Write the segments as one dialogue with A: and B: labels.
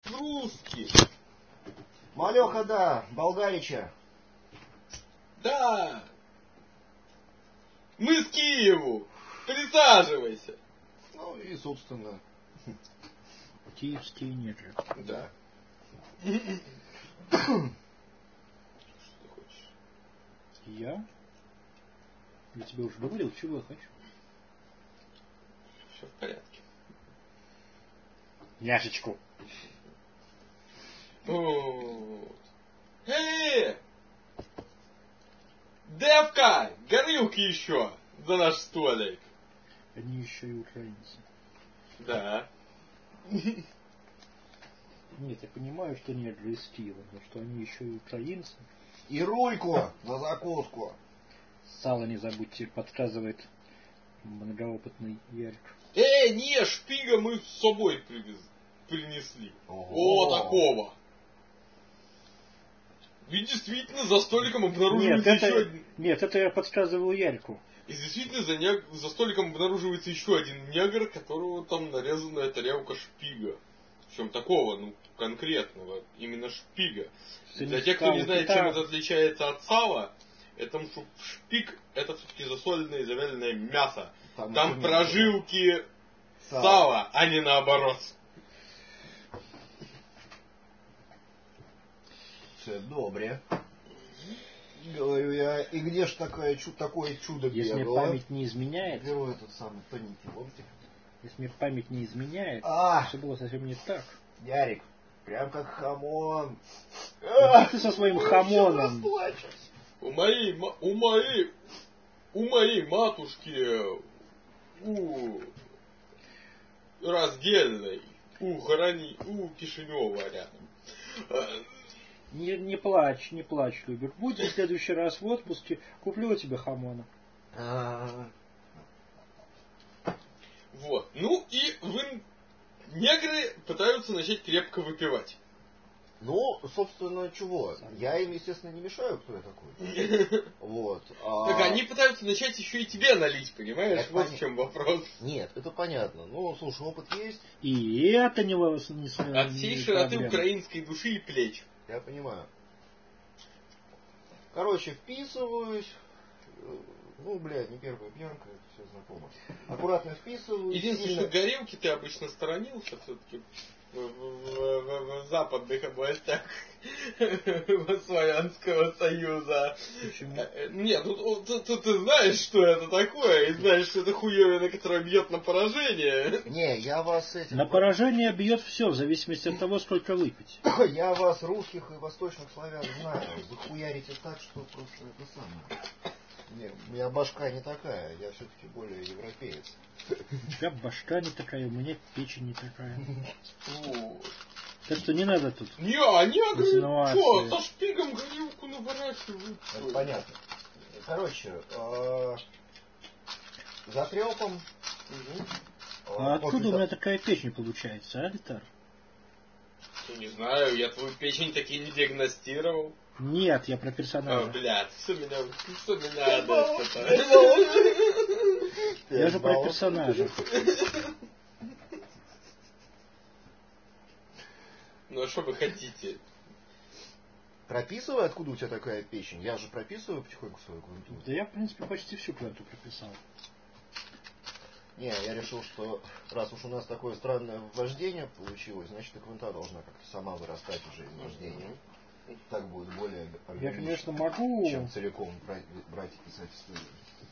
A: Русский.
B: Малеха, да, Болгарича.
A: Да. Мы с Киеву. Присаживайся.
B: Ну и, собственно...
C: Киевские ниже.
B: Да.
A: Что хочешь?
C: Я тебе уже говорил, чего я хочу.
A: Все в порядке.
C: Няшечку.
A: Вот. Девка! Горилки еще за наш столик.
C: Они еще и украинцы.
A: Да.
C: Нет, я понимаю, что они же из Киева, но что они еще и украинцы.
B: И рульку за закуску.
C: Сало не забудьте, подсказывает многоопытный Ярик.
A: Не, шпига мы с собой принесли.
B: Ого.
A: О, такого. Ведь действительно за столиком обнаруживается еще один...
C: Нет, это я подсказываю Ярику.
A: И действительно за столиком обнаруживается еще один негр, которого там нарезанная тарелка шпига. Причем такого, конкретного, именно шпига. Для тех, кто не знает, чем это отличается от сала, это шпик это все-таки засоленное и завяленное мясо. Там прожилки сала, а не наоборот.
B: Все добре. Говорю я, и где ж такое чудо бегало?
C: Если мне память не изменяет...
B: Беру этот самый тоненький ломтик.
C: Если мне память не изменяет, все было совсем не так.
B: Ярик, прям как хамон.
C: Ты со своим хамоном.
A: У моей матушки раздельной у Кишинева рядом.
C: Не плачь, Любер. Будешь в следующий раз в отпуске, куплю тебе хамона.
A: Вот. Ну и негры пытаются начать крепко выпивать.
B: Ну, собственно, чего? Я им, естественно, не мешаю, кто я такой. Вот.
A: Так они пытаются начать еще и тебе налить, понимаешь? Вот в чем вопрос.
B: Нет, это понятно. Ну, слушай, опыт есть.
C: И это не
A: От всей широты украинской души и плеч.
B: Я понимаю. Короче, вписываюсь. Ну, блядь, не первая пьянка, это все знакомо. Аккуратно вписываюсь.
A: Единственное, что горелки ты обычно сторонился все-таки в западных областях Славянского Союза.
C: Почему?
A: Нет, ты знаешь, что это такое, и знаешь, что это хуевина, которая бьет на поражение.
B: Не, я вас этим...
C: На поражение бьет все, в зависимости от того, сколько выпить.
B: Я вас, русских и восточных славян, знаю. Вы хуярите так, что просто это самое... Нет, у меня башка не такая, я все-таки более европеец.
C: У тебя башка не такая, у меня печень не такая.
A: Вот.
C: Так что не надо тут.
A: Негры, что, со шпигом горилку наворачивают.
B: Это понятно. Короче, за трепом.
C: А откуда у меня такая печень получается, а, Витар?
A: Не знаю, я твою печень таки не диагностировал.
C: Нет, я про персонажа.
A: Блядь, что меня это?
C: Я же про персонажа.
A: Ну а что вы хотите?
B: Прописывай, откуда у тебя такая печень. Я же прописываю потихоньку свою клавиатуру.
C: Да я, в принципе, почти всю клавиатуру прописал.
B: Не, я решил, что раз уж у нас такое странное вождение получилось, значит и квинта должна как-то сама вырастать уже из вождения. Так будет более органично,
C: я, конечно, могу...
B: чем целиком брать и писать историю.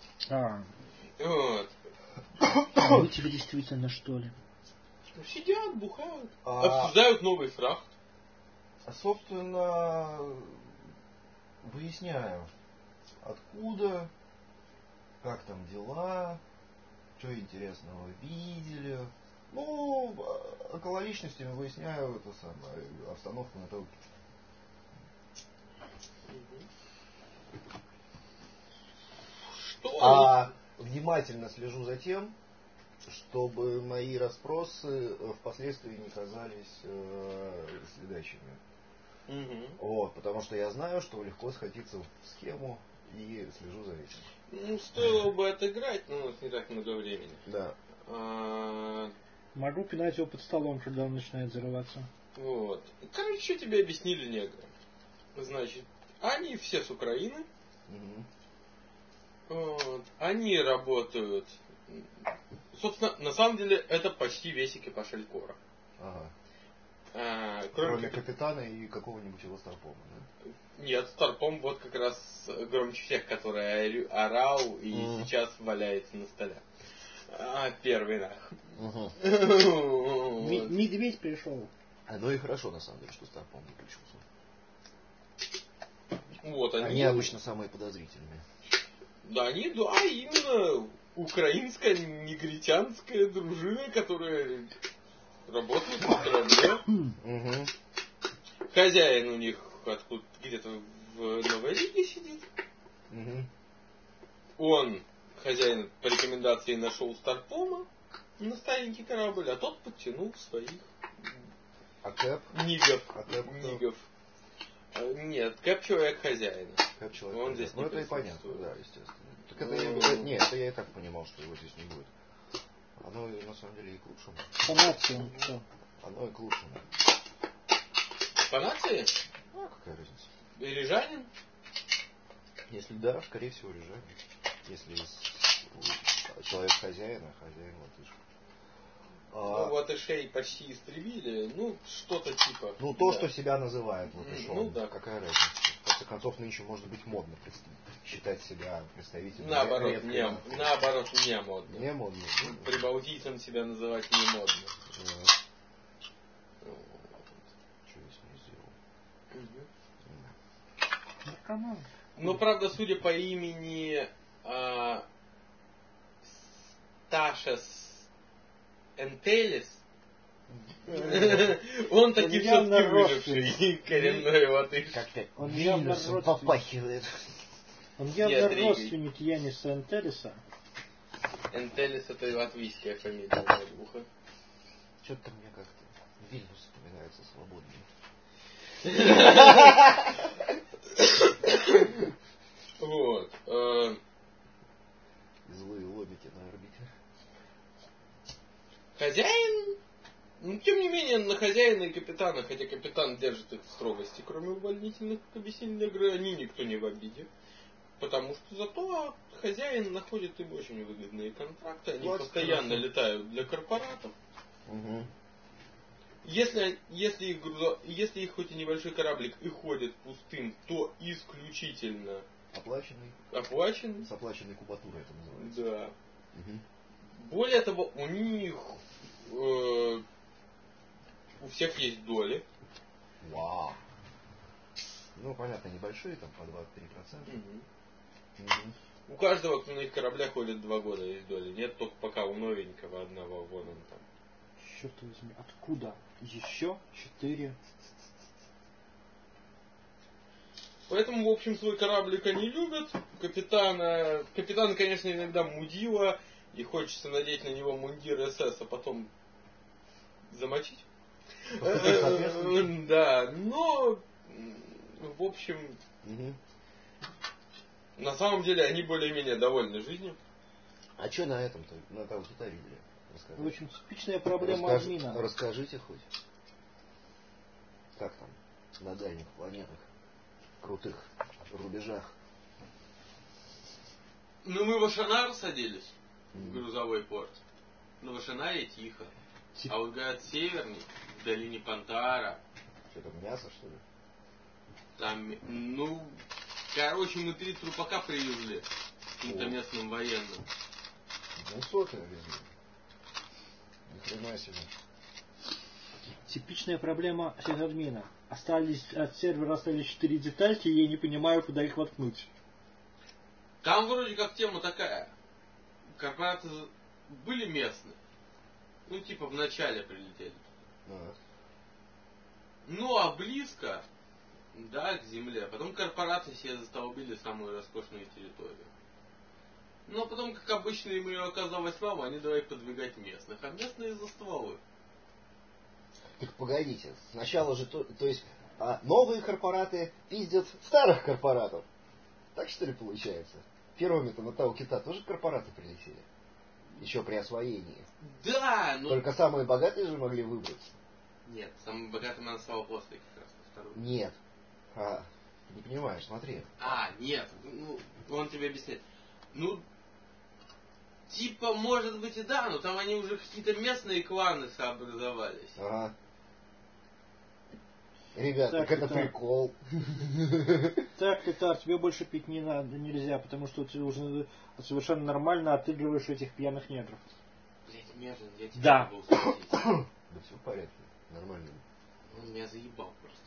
A: Вот.
C: Вы тебе действительно, что ли?
A: Сидят, бухают, обсуждают новый фрахт.
B: Собственно, выясняю, откуда, как там дела, что интересного видели. Ну, около личностями выясняю это самое, обстановку на то.
A: Что?
B: Внимательно слежу за тем, чтобы мои расспросы впоследствии не казались следующими. Вот, потому что я знаю, что легко сходиться в схему и слежу за этим.
A: Ну, стоило бы отыграть, но у нас не так много времени.
B: Да.
C: Могу пинать его под столом, когда он начинает зарываться.
A: Вот. Короче, что тебе объяснили негры? Значит, они все с Украины. Вот. Они работают. Собственно, на самом деле, это почти весь экипаж Элькора.
B: Ага. Кроме капитана и какого-нибудь его старпома, да?
A: Нет, старпом вот как раз громче всех, который орал и сейчас валяется на столе. Первый нах.
C: Медведь пришел.
B: Ну и хорошо, на самом деле, что старпом выключился.
A: Вот,
B: они обычно самые подозрительные.
A: Да, именно украинская негритянская дружина, которая работает на корабле. Хозяин у них откуда где-то в Новой Риге сидит. Он, хозяин, по рекомендации нашел старпома на старенький корабль, а тот подтянул своих нигов. Нет, Кэп человек хозяина.
B: Кэп человек
A: он здесь не
B: это и понятно, да, естественно. Так это я и так понимал, что его здесь не будет. Оно на самом деле и к лучшему.
C: По нации что?
B: Оно и к лучшему.
A: По нации?
B: Какая разница?
A: Рижанин?
B: Если да, скорее всего рижанин. Если человек хозяина, хозяин латыш.
A: Латышей почти истребили, что-то типа.
B: То, что себя называют латышом.
A: Да.
B: Какая разница? В конце концов, нынче может быть модно считать себя представителем.
A: Наоборот, не модно.
B: Не модно.
A: Прибалтийцам себя называть не модно.
B: Что я с ней
A: сделал? Но, правда, судя по имени Сташес Энтелис, он таки все-таки выживший коренной латыш.
B: Как-то Вильнюсом попахивает.
C: Он явно родственник Яниса Энтелиса.
A: Энтелис — это латвийская фамилия для духа.
B: Что-то мне как-то Вильнюс вспоминается свободнее.
A: Вот.
B: Злые ломики на орбите.
A: Хозяин, тем не менее, на хозяина и капитана, хотя капитан держит их в строгости, кроме увольнительных, как объяснили негры, они никто не в обиде. Потому что зато хозяин находит им очень выгодные контракты, они постоянно летают для корпоратов. Если их хоть и небольшой кораблик и ходит пустым, то исключительно
B: оплаченный.
A: С
B: оплаченной кубатурой это называется.
A: Да. Более того, у них у всех есть доли.
B: Вау. Понятно, небольшие, там по 2-3%.
A: У каждого, кто на их кораблях ходит 2 года, есть доли. Нет, только пока у новенького одного, вон он там.
C: Черт возьми, откуда? Еще 4.
A: Поэтому, в общем, свой кораблик они любят. Капитан, конечно, иногда мудила, и хочется надеть на него мундир СС, а потом замочить. Да, но, в общем, на самом деле они более-менее довольны жизнью.
B: А что на этом-то, на того кита видели?
C: В общем, типичная проблема админа.
B: Расскажите хоть. Как там на дальних планетах, крутых рубежах?
A: Мы в Ашанар садились, в грузовой порт. Но в Ашанаре тихо. А вот, говорят, северный, в долине Пантара.
B: Что там, мясо, что ли?
A: Там, мы 3 трупака привезли каким-то местным военным.
B: Сотые везли. Ни хрена себе.
C: Типичная проблема сисадмина. От сервера остались 4 детальки, и я не понимаю, куда их воткнуть.
A: Там вроде как тема такая. Корпорации были местные. В начале прилетели. А близко, да, к земле. Потом корпорации себе застолбили самую роскошную территорию. Но потом, как обычно, им ее оказалось мало, они давай подвигать местных. А местные за стволы.
B: Так погодите, сначала же, то есть, новые корпораты пиздят старых корпоратов. Так что ли получается? Первыми-то на того кита тоже корпораты прилетели? Еще при освоении.
A: Да, ну...
B: Только самые богатые же могли выбраться.
A: Нет, самым богатым она стала после как раз второй.
B: Нет. Не понимаешь, смотри.
A: Нет. Ну, он тебе объясняет. Ну, типа, может быть и да, но там они уже какие-то местные кланы сообразовались.
B: Ага. Ребят, так это прикол.
C: Так, Литар, тебе больше пить не надо, нельзя, потому что ты уже совершенно нормально отыгрываешь этих пьяных негров.
A: Блять, Мерлин, я тебя
C: да.
A: могу спросить.
B: Да все в порядке, нормально.
A: Он меня заебал просто.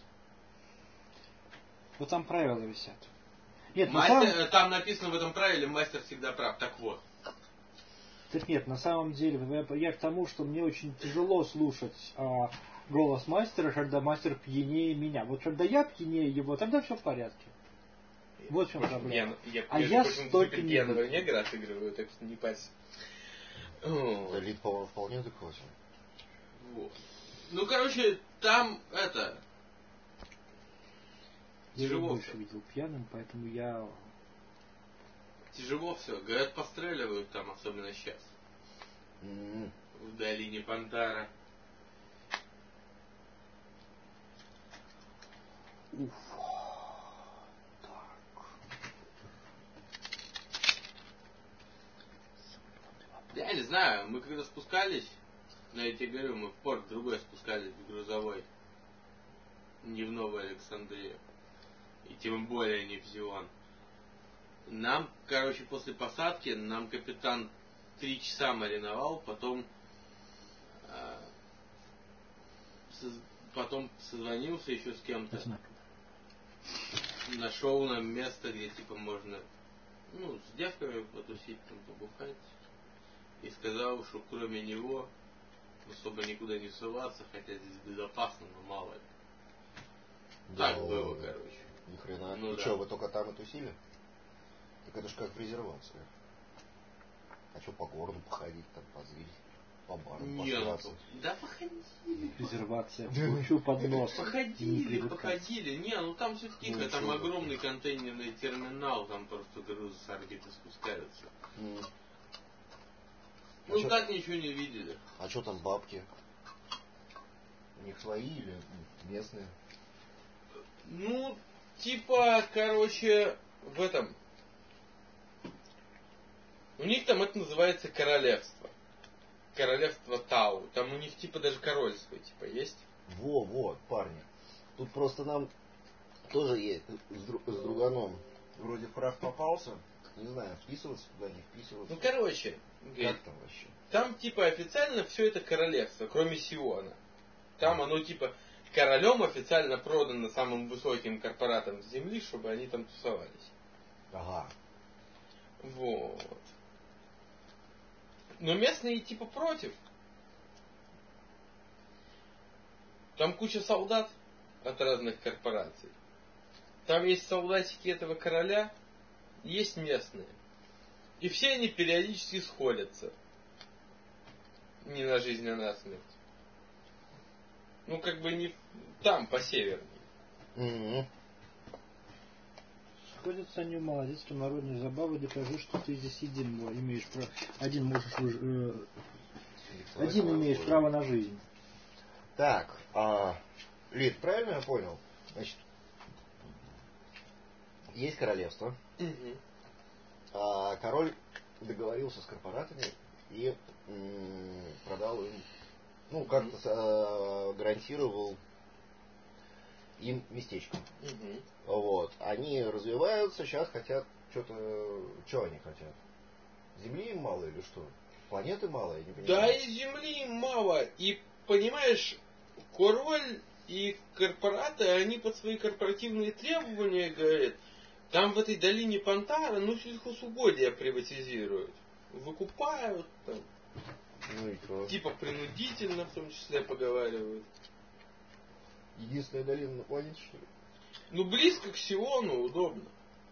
C: Вот там правила висят. Нет,
A: мастер, там написано в этом правиле, мастер всегда прав. Так вот.
C: Так нет, на самом деле, я к тому, что мне очень тяжело слушать голос мастера, когда мастер пьянее меня. Вот когда я пьянее его, тогда все в порядке. Вот в чем проблема.
A: Я столько пьяного негра отыгрываю, так что не парься.
B: Да, Лид, по-моему, вполне адекватен.
A: Вот. Ну, короче, там это...
C: Я его больше видел пьяным, поэтому я...
A: Тяжело все. Говорят, постреливают там, особенно сейчас. В долине Пантара.
C: Уф.
A: Я не знаю, мы когда спускались, я тебе говорю, мы в порт другой спускались, в грузовой. Не в Новую Александрию. И тем более не в Зион. Нам, короче, после посадки, нам капитан 3 часа мариновал, потом созвонился еще с кем-то. Нашел нам место, где типа можно, ну, с девками потусить, там, побухать. И сказал, что кроме него особо никуда не ссылаться, хотя здесь безопасно, но мало ли. Так было, короче.
B: Ни хрена.
A: Ну,
B: и
A: да.
B: что, вы только там и тусили? Так это ж как презервация. А что по городу походить, там позырить, по барам посраться?
A: Да походили.
C: Презервация. Получу под нос.
A: Походили. Не, ну там все тихо, там огромный контейнерный терминал, там просто грузы с орбиты спускаются. Ну так ничего не видели.
B: А что там бабки? У них свои или местные?
A: Ну, типа, короче, в этом. У них там это называется королевство. Королевство Тау. Там у них типа даже король свой типа есть.
B: Во, парни. Тут просто нам тоже есть с друганом. Вроде прав попался. Не знаю, вписываться туда, не вписываться.
A: Ну, короче.
B: Как там вообще?
A: Там типа официально все это королевство, кроме Сиона. Там оно типа королем официально продано самым высоким корпоратам земли, чтобы они там тусовались.
B: Ага.
A: Вот. Но местные типа против. Там куча солдат от разных корпораций. Там есть солдатики этого короля, есть местные. И все они периодически сходятся. Не на жизнь, а на смерть. Ну, как бы не там, по северней.
B: Mm-hmm.
C: Сходятся они, молодец, что народные забавы, докажи, что ты здесь один имеешь право. Один имеешь право на жизнь.
B: Так, Лид, правильно я понял? Значит, есть королевство. Король договорился с корпоратами и продал им, ну, как-то гарантировал им местечко. Вот. Они развиваются, сейчас хотят что-то... Что они хотят? Земли им мало или что? Планеты мало, я не понимаю.
A: Да и земли им мало. И, понимаешь, король и корпораты, они под свои корпоративные требования говорят, там в этой долине Пантара, ну, сельхозугодия приватизируют. Выкупают там.
B: Ну и что?
A: Типа принудительно, в том числе, поговаривают.
B: Единственная долина на планете, что ли?
A: Ну, близко к Сиону, удобно.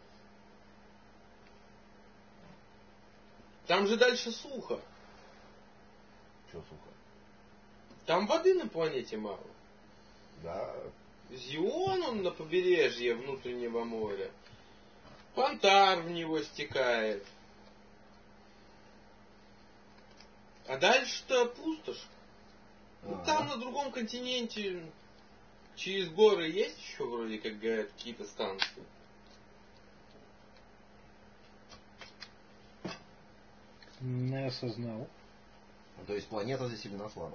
A: Там же дальше сухо.
B: Что сухо?
A: Там воды на планете мало.
B: Да.
A: Зион, он на побережье внутреннего моря. Пантар в него стекает. А дальше-то пустошь. Ну, там на другом континенте через горы есть еще вроде как говорят какие-то станции.
C: Не осознал.
B: То есть планета заселена слабо.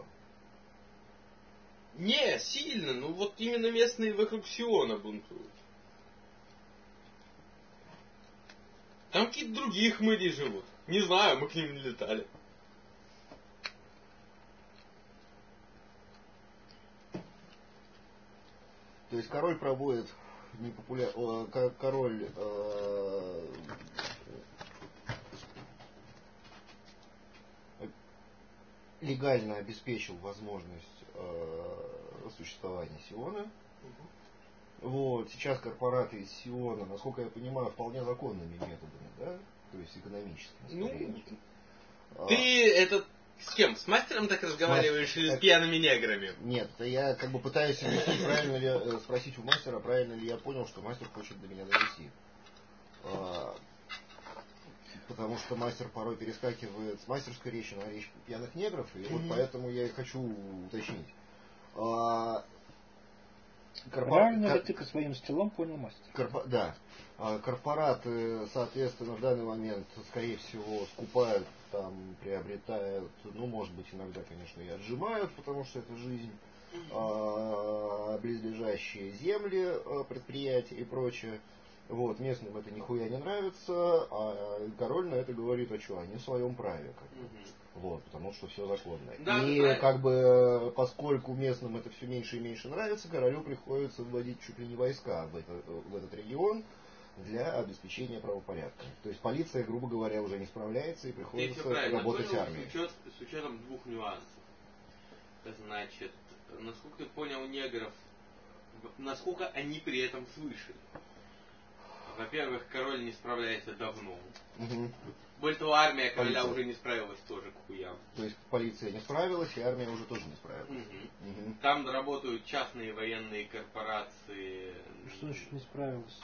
A: Не, сильно, ну вот именно местные вокруг Сиона бунтуют. Там какие-то другие хмыри живут. Не знаю, мы к ним не летали.
B: То есть король проводит король легально обеспечил возможность существования Сиона. Вот, сейчас корпораты из Сиона, насколько я понимаю, вполне законными методами, да? То есть экономическими.
A: Ну, ты это с кем? С мастером так разговариваешь или с пьяными неграми?
B: Нет, это я как бы пытаюсь объяснить, правильно ли, спросить у мастера, правильно ли я понял, что мастер хочет до меня донести. Потому что мастер порой перескакивает с мастерской речи на речь пьяных негров, и вот поэтому я и хочу уточнить.
C: Правильно ли ты по своим стилам понял мастер?
B: Да. Корпораты, соответственно, в данный момент, скорее всего, скупают, там, приобретают, ну, может быть, иногда, конечно, и отжимают, потому что это жизнь, близлежащие земли, предприятия и прочее. Вот, местным это нихуя не нравится, а король на это говорит, а что, они в своем праве, как бы. Вот, потому что все законно.
A: Да,
B: и как бы, поскольку местным это все меньше и меньше нравится, королю приходится вводить чуть ли не войска в этот регион для обеспечения правопорядка. То есть полиция, грубо говоря, уже не справляется и приходится работать армией.
A: С учетом двух нюансов. Значит, насколько ты понял негров, насколько они при этом слышали. Во-первых, король не справляется давно. Более того, армия короля уже не справилась тоже к хуям.
B: То есть полиция не справилась, и армия уже тоже не справилась.
A: Там работают частные военные корпорации.
C: Что значит не справилась?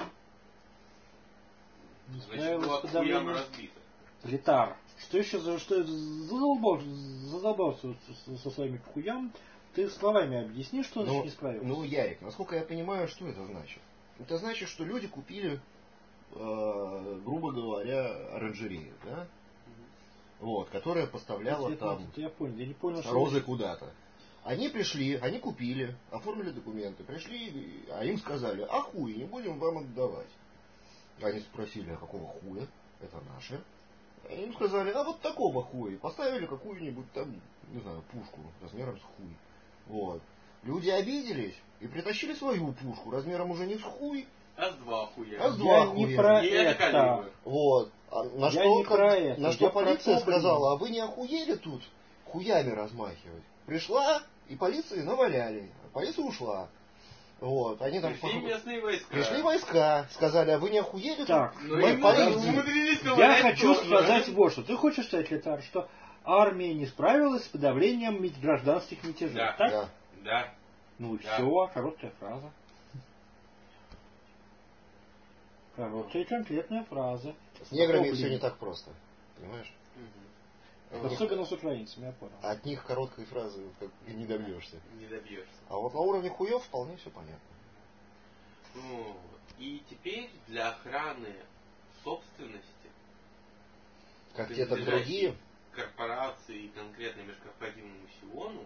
C: Не
A: Значит, была к хуям разбита.
C: Литар. Что еще за что задолбался со своими хуям? Ты словами объясни, что значит не справился.
B: Ну, Ярик, насколько я понимаю, что это значит? Это значит, что люди купили, грубо говоря, оранжерею, да? Вот, которая поставляла там
C: я понял, я не понял,
B: розы куда-то. Они пришли, они купили, оформили документы, пришли, а им сказали, а хуй, не будем вам отдавать. Они спросили, а какого хуя? Это наше. А им сказали, а вот такого хуя. Поставили какую-нибудь там, не знаю, пушку размером с хуй. Вот. Люди обиделись и притащили свою пушку размером уже не с хуй,
A: а с два хуя.
B: А с два
C: хуя.
B: Не
C: про это.
B: Вот. На что полиция сказала, а вы не охуели тут хуями размахивать? Пришла, и полиции наваляли. Полиция ушла. Вот, они там пришли войска, сказали, а вы не охуели?
C: Так,
A: я
C: хочу сказать вот что. Ты хочешь сказать, Литар, что армия не справилась с подавлением гражданских мятежей,
A: да,
C: так?
A: Да.
C: Ну и все, короткая фраза. Короткая и конкретная фраза.
B: С неграми все не так просто, понимаешь?
C: Особенно с украинцами, я понял.
B: От них короткой фразы не добьешься.
A: Не добьешься.
B: А вот на уровне хуев вполне все понятно.
A: Ну, и теперь для охраны собственности,
B: как те, так другие,
A: корпорации и конкретно межкорпоративному Сиону,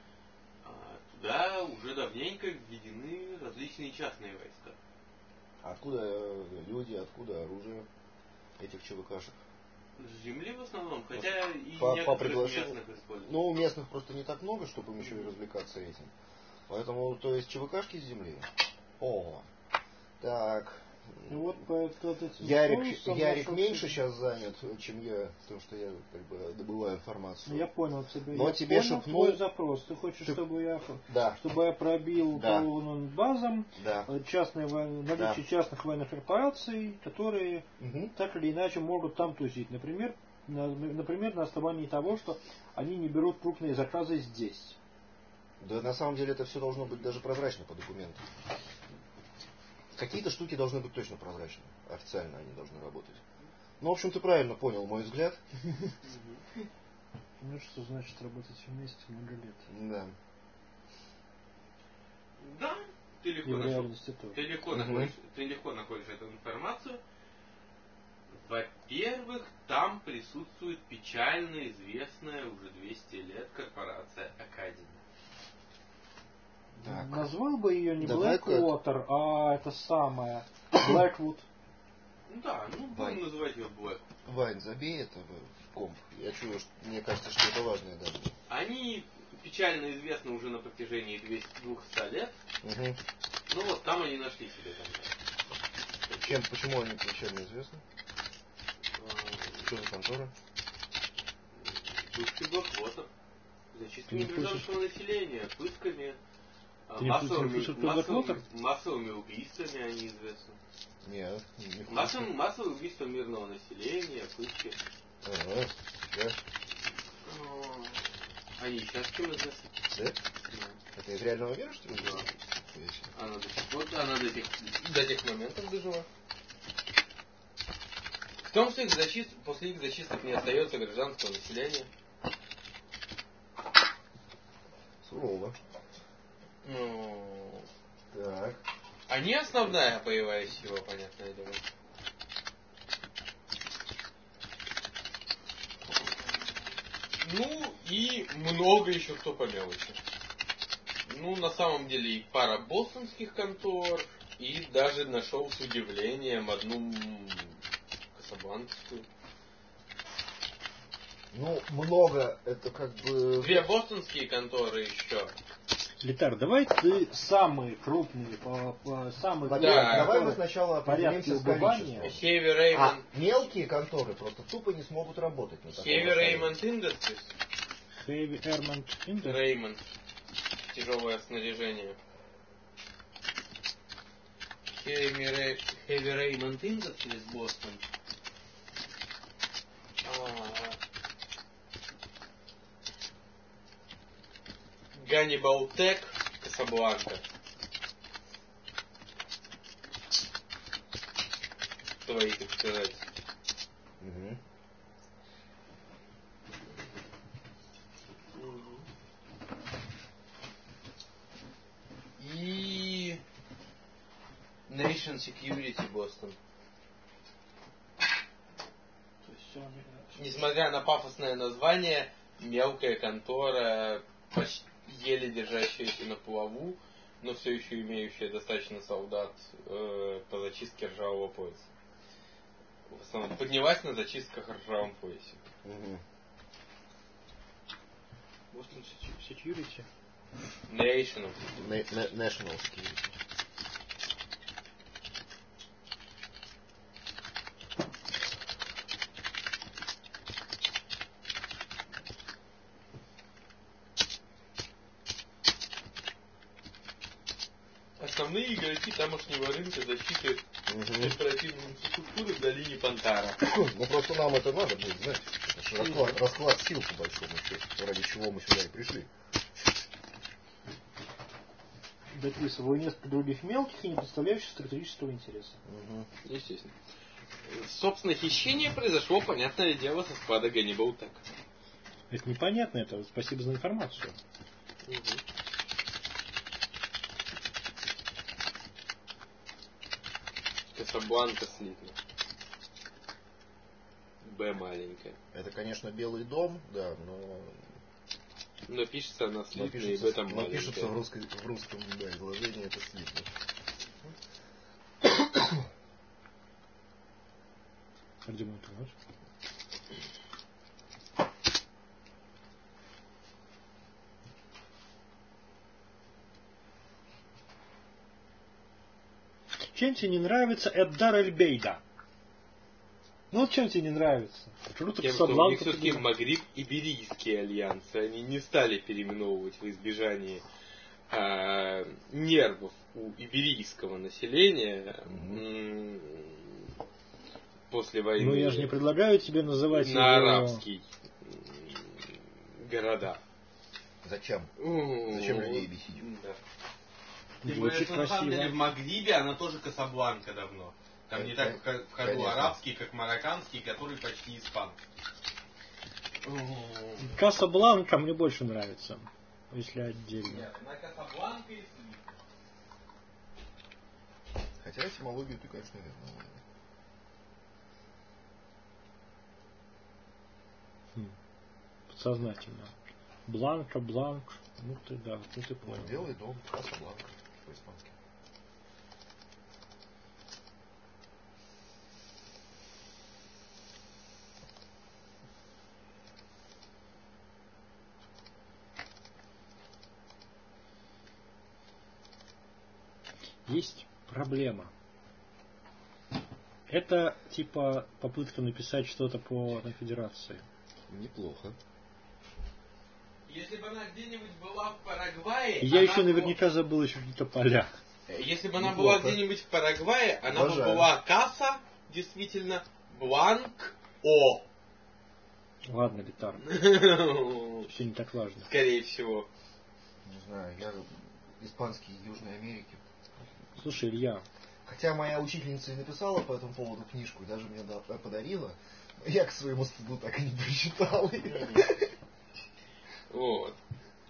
A: туда уже давненько введены различные частные войска.
B: Откуда люди, откуда оружие этих ЧВКшек?
A: С земли в основном, хотя и
B: по приглашению
A: местных используют.
B: Ну, у местных просто не так много, чтобы им еще и развлекаться этим. Поэтому, то есть, ЧВКшки с земли. О, так.
C: Ну, вот
B: Ярик меньше сейчас занят, чем я, потому что я как бы добываю информацию.
C: Я понял тебя.
B: Но
C: я
B: тебе
C: понял твой запрос. Ты хочешь, чтобы я пробил по базам наличие частных военных корпораций, которые так или иначе могут там тусить. Например, на основании того, что они не берут крупные заказы здесь.
B: Да, на самом деле это все должно быть даже прозрачно по документам. Какие-то штуки должны быть точно прозрачны. Официально они должны работать. Ну, в общем, ты правильно понял мой взгляд.
C: Ну что значит работать вместе много лет?
B: Да.
A: Да, ты легко, ты легко находишь эту информацию. Во-первых, там присутствует печально известная уже 200 лет корпорация Академия.
C: Так. Назвал бы ее не Blackwater, а это самое Blackwood.
A: Да, ну будем называть ее Blackwood.
B: Вань, забей это в комп. Я чую, что мне кажется, что это важные данные.
A: Они печально известны уже на протяжении 200 лет. Угу. Ну вот там они нашли себе там.
B: Почему они печально известны? Что за контора?
A: Бывший Blackwater. Зачистками гражданского населения, пытками, массовыми убийствами они известны.
B: Нет,
A: массовые убийства мирного населения, пытки.
B: Ага, да.
A: Они сейчас чем известны?
B: Да? Да. Это из реального мира, что ли?
A: Да. Она до тех моментов дожила. В том, что после их зачисток не остается гражданского населения.
B: Сурово.
A: Ну...
B: Так.
A: Они основная боевая сила, понятное дело. Ну и много еще кто по мелочи. Ну, на самом деле и пара бостонских контор, и даже нашел с удивлением одну касабланкскую.
B: Ну, много, это как бы...
A: 2 бостонские конторы еще.
C: Литар, давай ты самые крупные, самые
B: давай мы сначала определимся с количеством.
A: Heavy Raymond.
B: Мелкие конторы просто тупо не смогут работать.
A: Heavy Raymond Industries.
C: Heavy Raymond Industries.
A: Raymond. Тяжелое снаряжение. Heavy Raymond Industries, Бостон. Ганнибал Тек, Касабланка. Твои, так сказать.
B: Угу.
A: И Nation Security Бостон. Несмотря на пафосное название, мелкая контора, почти еле держащаяся на плаву, но все еще имеющая достаточно солдат по зачистке ржавого пояса. В основном поднялась на зачистках ржавом поясе.
C: Boston Security?
A: National
B: Security.
A: Основные игроки тамошнего рынка защиты корпоративной инфраструктуры в долине Пантара.
B: Ну просто нам это надо будет, знаешь. Это же расклад сил по большому счету, ради чего мы сюда и пришли.
C: Дописываю несколько других мелких и не представляющих стратегического интереса.
A: Естественно. Собственно, хищение произошло, понятное дело, со склада Ганнибал Тек.
C: Это непонятно, это спасибо за информацию.
A: Касабланка слитно. Б маленькая.
B: Это, конечно, Белый дом, да,
A: но пишется она слитно, и в этом маленькая.
B: Но пишется в русском изложении это слитно.
C: А где мой товар? Чем тебе не нравится Эддар Эль-Бейда? Ну вот чем тебе не нравится?
A: Тем, что у них все-таки Магриб Иберийские альянсы. Они не стали переименовывать в избежании нервов у иберийского населения после войны.
C: Ну я же не предлагаю тебе называть
A: на арабские города.
B: Зачем? Зачем людей бесить?
A: Да. На самом деле в Магрибе она тоже Касабланка давно. Там не так в ходу арабский, как марокканский, который почти испанский.
C: Касабланка мне больше нравится, если отдельно.
A: Нет, на Касабланка и Свифт.
B: Хотя этимологию ты, конечно, верно.
C: Подсознательно. Бланка, бланк. Ну ты да, ну ты понял.
B: Белый дом, Касабланка по-испански.
C: Есть проблема. Это типа попытка написать что-то по конфедерации.
B: Неплохо.
A: Если бы она где-нибудь была в Парагвае...
C: Я еще наверняка забыл еще какие-то поля.
A: Если бы она была где-нибудь в Парагвае, она бы была Каса, действительно, Бланк, О.
C: Ладно, Литар. Все не так важно.
A: Скорее всего.
B: Не знаю, я испанский Южной Америки.
C: Слушай, Илья.
B: Хотя моя учительница и написала по этому поводу книжку, и даже мне подарила, я к своему стыду так и не прочитал ее.
A: Вот.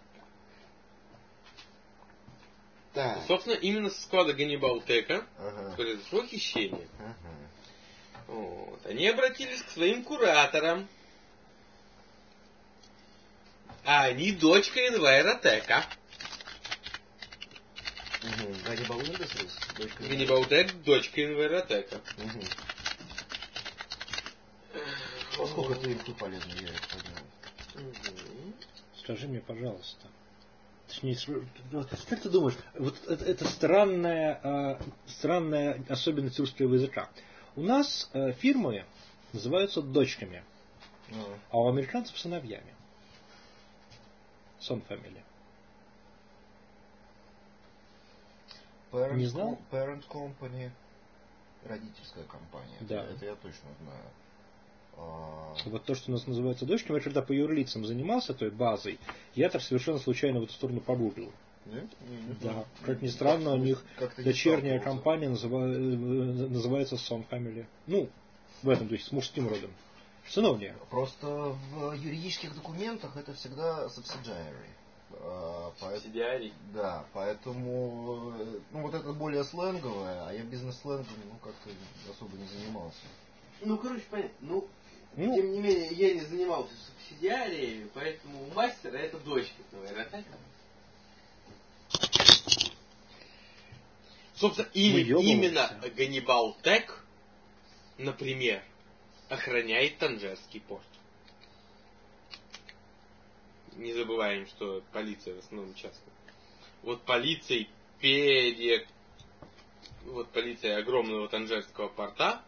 A: Да. Собственно, именно со склада Ганнибал-Тека произошло хищение. Вот. Они обратились к своим кураторам. А они дочка Инвайротека. Ганнибал-Тек, дочка Инвайротека.
B: Сколько ты их тут полезно я
C: Скажи мне, пожалуйста. Точнее, как ты думаешь, вот это странная особенность русского языка. У нас фирмы называются дочками, а у американцев сыновьями. Son Family. Не знал?
B: Parent Company, родительская компания.
C: Да.
B: Это я точно знаю.
C: Вот то, что у нас называется дочками, я когда по юрлицам занимался той базой, я так совершенно случайно в эту сторону погуглил. Да. Как ни странно, у них дочерняя компания называется Son Family. Ну, в этом, то есть с мужским родом. Сыновняя.
B: Просто в юридических документах это всегда subsidiary.
A: Subsidiary?
B: Да, поэтому вот это более сленговое, а я бизнес-сленгом как-то особо не занимался.
A: Ну, короче, понятно. Тем не менее, я не занимался субсидиарией, поэтому у мастера это дочка Инвайротека. Собственно, именно Ганнибал-Тек, например, охраняет Танжерский порт. Не забываем, что полиция в основном частная. Вот полиция огромного Танжерского порта,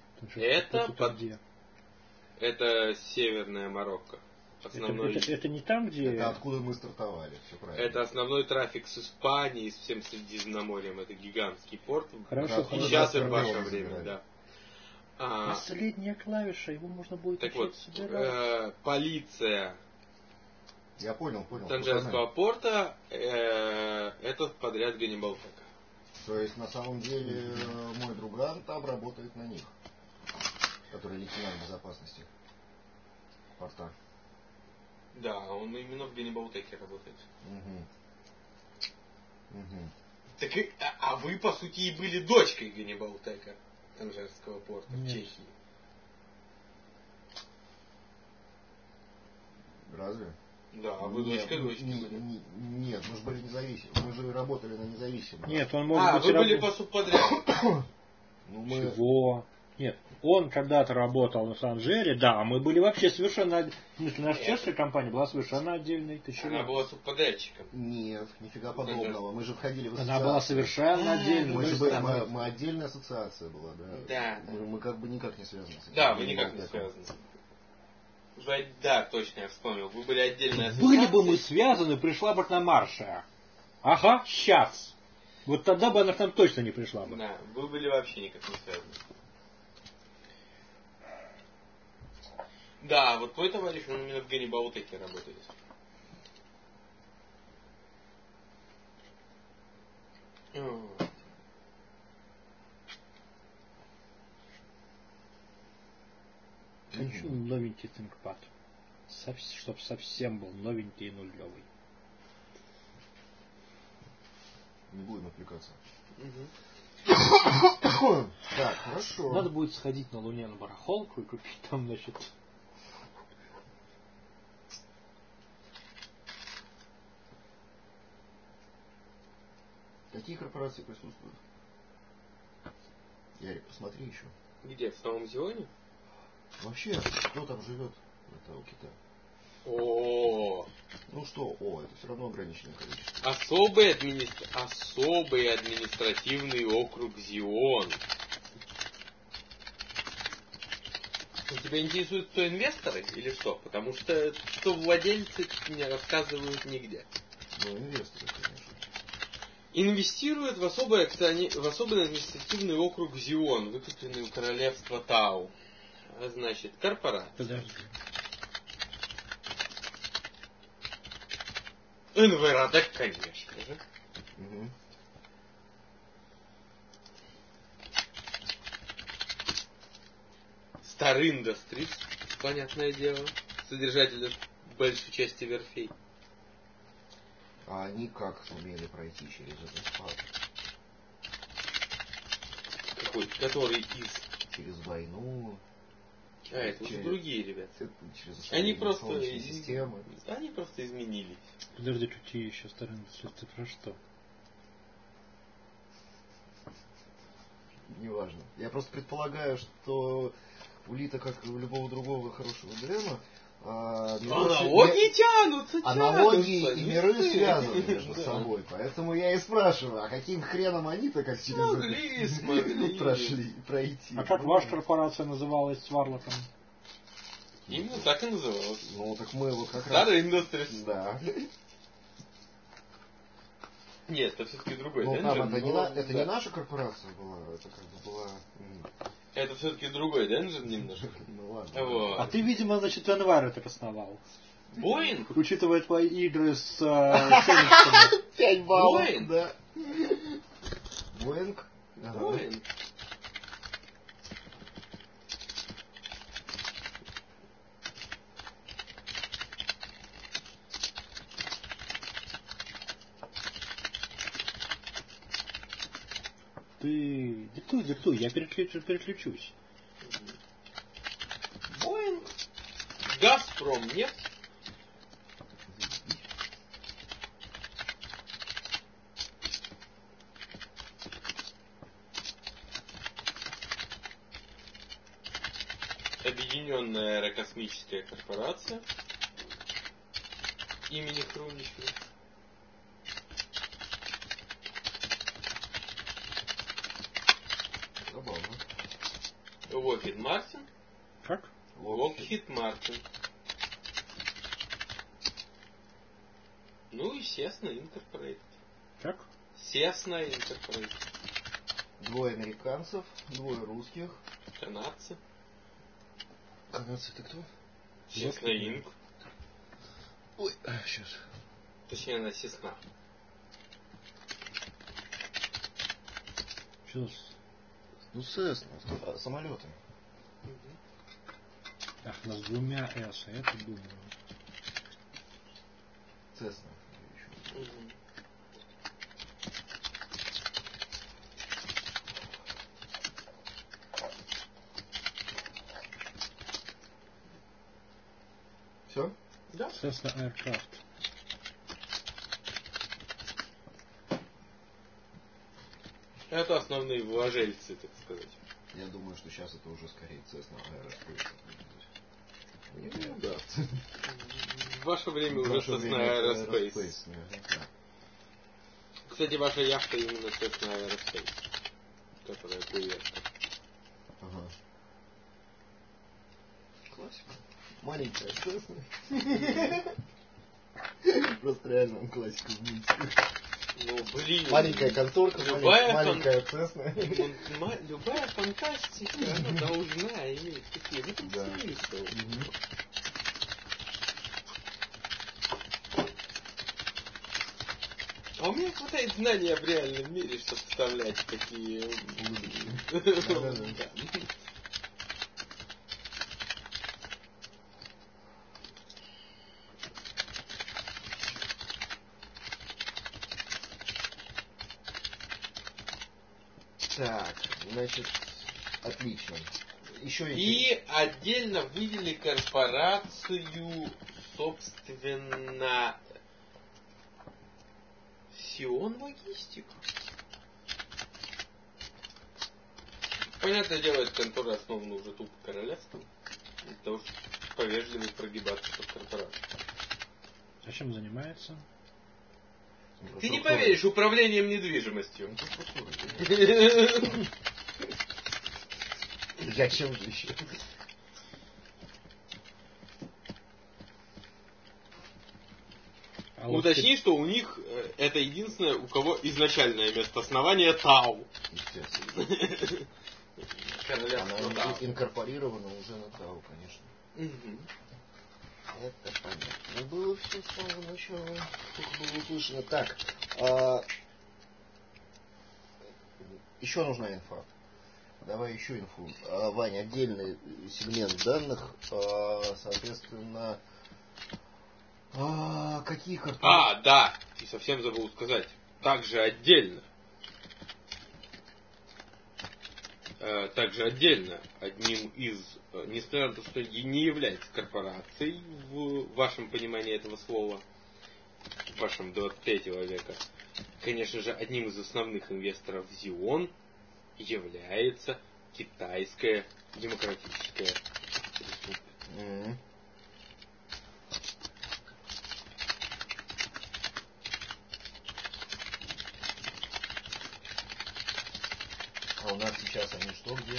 A: это северная Марокко.
C: Основной... Это не там, где...
B: Это откуда мы стартовали, все правильно.
A: Это основной трафик с Испанией, с всем Средиземноморьем. Это гигантский порт.
C: Хорошо,
A: и сейчас и в ваше время, да.
C: Последняя клавиша, его можно будет
A: так вот,
C: собирать.
A: Полиция
B: я понял.
A: Танжерского порта это подряд Ганнибал-Тека.
B: То есть на самом деле мой друган там работает на них, который лейтенант безопасности порта.
A: Да, он именно в Ганнибал-Теке работает. Так а вы, по сути, и были дочкой Ганнибал-Тека, Танжерского порта в Чехии.
B: Разве?
A: Да, вы дочка дочки были.
B: Нет, мы же были независимы. Мы же работали на независимом.
C: Нет, он может быть...
A: вы были по субподряду.
C: Чего? Нет, он когда-то работал на Танжере, да, а мы были вообще совершенно... Наша чешская компания была совершенно отдельной.
A: Она была субподрядчиком.
B: Нет, нифига подобного. Мы же входили в ассоциацию.
C: Она была совершенно отдельной.
B: Мы отдельная ассоциация была, да.
A: Да.
B: Мы как бы никак не связаны с этим.
A: Да, вы никак не связаны. Да, точно, я вспомнил. Вы были отдельная ассоциация.
C: Были бы мы связаны, пришла бы к нам Марша. Ага, сейчас. Вот тогда бы она к нам точно не пришла бы.
A: Да, вы были вообще никак не связаны. Да, вот твой товарищ, он именно в Ганнибал-Теке работает.
C: Хочу новенький ThinkPad. Чтоб совсем был новенький и нулевый.
B: Не будем отвлекаться.
C: Угу.
B: Так, хорошо.
C: Надо будет сходить на Луне на барахолку и купить там, значит...
B: Какие корпорации присутствуют? Ярик, посмотри еще.
A: Где? В Новом Зеландии?
B: Вообще, кто там живет у Китая?
A: О,
B: ну что, это все равно ограниченное количество.
A: Особый административный округ Зион. Тебя интересуют кто инвесторы или что? Потому что кто владельцы не рассказывают нигде.
B: Ну, инвесторы, конечно.
A: Инвестирует в особый административный округ Зион, выкупленный у королевства Тау. Значит, корпорация.
C: Подожди.
A: НВРАД, конечно же.
B: Угу.
A: Star Industries, понятное дело, содержатель большей части верфей.
B: А они как сумели пройти через этот спад?
A: Какой? Который из...
B: Через войну.
A: Это уже другие ребята.
B: Через
A: они просто
B: системы.
A: Они просто изменились.
C: Подожди, какие еще стороны? Ты про что?
B: Неважно. Я просто предполагаю, что у Лита, как и у любого другого хорошего ДМа,
A: аналогии тянутся.
B: Аналогии и миры связаны между собой. Поэтому я и спрашиваю, а каким хреном они-то как через
A: смогли
B: пройти?
C: А как ваша корпорация называлась с Варлоком?
A: Именно так и называлась.
B: Ну так мы вот как раз...
A: Star Industries.
B: Да.
A: Нет, это все-таки другой.
B: Ну там это не наша корпорация была, это как бы была...
A: Это все-таки другой Денджин немножко.
B: Ну ладно.
A: Вот.
C: А ты, видимо, значит, Энвар это основал.
A: Боинг?
C: Учитывая твои игры с Фениксами.
B: 5 баллов.
A: Боинг?
B: Да. Боинг?
A: Боинг.
C: Ты диктуй, я переключусь.
A: Боинг. Газпром нефть. Объединенная аэрокосмическая корпорация имени Хруничева.
B: Забавно.
A: Локхид Мартин.
C: Как?
A: Локхид Мартин. Ну и Cessna Incorporated.
C: Как?
A: Cessna Incorporated.
B: 2 американцев, 2 русских.
A: Канадцы.
B: Канадцы это кто?
A: Cessna Inc.
B: Ой, сейчас.
A: Точнее, она Cessna.
C: Что?
B: Ну, Cessna, самолеты.
C: Ах, у нас 2 S, а это думаю.
B: Cessna. Все?
A: Да.
C: Cessna Aircraft.
A: Это основные вложельцы, так сказать.
B: Я думаю, что сейчас это уже скорее Cessna Aerospace.
A: Ну да. В ваше время уже Cessna Aerospace. Кстати, ваша яхта именно Cessna Aerospace, которая плывет.
B: Ага. Классика. Маленькая Cessna. Просто реально классика в мультике.
A: Ну, блин.
B: Маленькая конторка, маленькая Cessna.
A: Любая фантастика, она должна иметь такие. В этом смысл. А у меня хватает знаний в реальном мире, чтобы вставлять такие...
B: Так, значит, отлично. Еще
A: и отдельно выделили корпорацию, собственно, Сион Логистик. Понятное дело, эта контора основана уже тупо королевством, для того, чтобы повежливо прогибаться под корпорацию.
C: А чем занимается?
A: Ты не поверишь, управлением недвижимостью.
B: Я чем же еще?
A: Уточни, что у них это единственное, у кого изначальное место основания Тау.
B: Естественно. Она инкорпорирована уже на Тау, конечно. Это понятно. Было все с самого начала. Сколько было услышано. Так. Еще нужна инфа. Давай еще инфу. Ваня, отдельный сегмент данных, соответственно, какие корпорации?
A: Да, и совсем забыл сказать. Также отдельно, одним из, несмотря на то, что не является корпорацией в вашем понимании этого слова, в вашем 23 века, конечно же, одним из основных инвесторов в Зион является Китайская Демократическая Республика.
B: А у нас сейчас они что, где?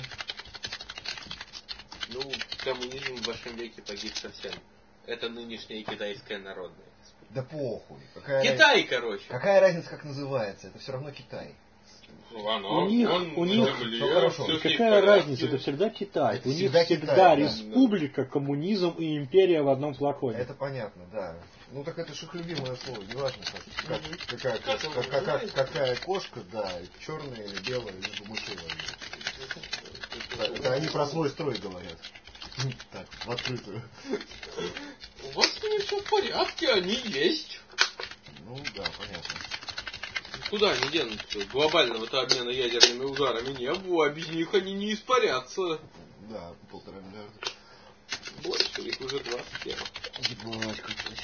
A: Ну, коммунизм в вашем веке погиб совсем. Это нынешняя Китайская Народная Республика.
B: Да похуй.
A: Китай, короче.
B: Какая разница, как называется? Это все равно Китай.
C: У них какая разница, это всегда Китай.
B: Это
C: у них
B: всегда
C: всегда
B: Китай,
C: республика, коммунизм и империя в одном флаконе.
B: Это понятно, да. Ну так это же их любимое слово, неважно, какая кошка, да, черная или белая, либо мышиная. Это они про свой строй говорят. Так, в открытую.
A: У вас с ними все в порядке, они есть.
B: Ну да, понятно.
A: Куда они денутся? Глобального-то обмена ядерными ударами не было, а без них они не испарятся.
B: Да, 1,5 миллиарда.
A: Больше, их уже 21.
B: Ебать, какой.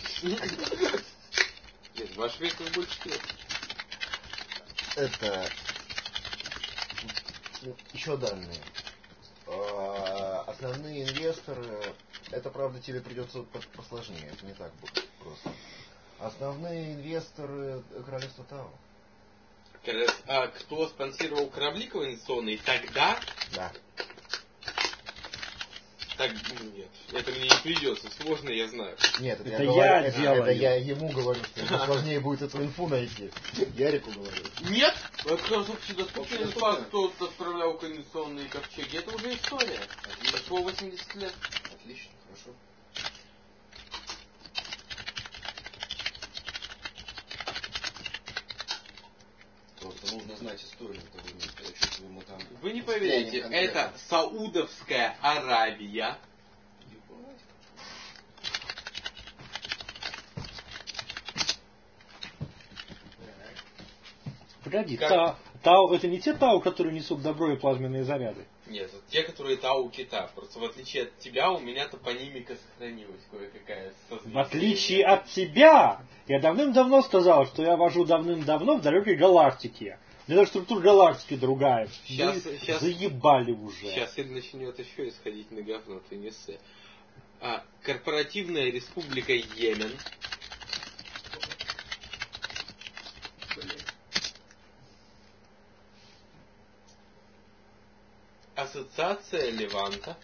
A: Нет, ваш век их больше нет.
B: Это... Еще данные. Основные инвесторы... Это, правда, тебе придется посложнее. Это не так будет просто. Основные инвесторы Королевства Тау.
A: А кто спонсировал корабли колонизационные тогда?
B: Да.
A: Так, нет, это мне не придется, сложно, я знаю.
B: Нет,
C: это я делаю.
B: Это я ему говорю, что сложнее будет эту инфу найти. Ярику говорю.
A: Нет, это как раз общедоступный факт, кто отправлял колонизационные ковчеги. Это уже история. Прошло 80 лет.
B: Отлично, хорошо. Просто нужно знать историю того места. Я чувствую, мы там...
A: Вы не поверите, это Саудовская Аравия.
C: Погоди, Тау это не те Тау, которые несут добро и плазменные заряды?
A: Нет, это те, которые Тау Кита. Просто в отличие от тебя, у меня топонимика сохранилась кое-какая.
C: В отличие от тебя, я давным-давно сказал, что я вожу давным-давно в далекой галактике. Мне даже структура галактики другая.
A: Сейчас
C: заебали уже.
A: Сейчас Иль начнет еще исходить на говно, ты не ссы. Корпоративная республика Йемен. Ассоциация Леванта.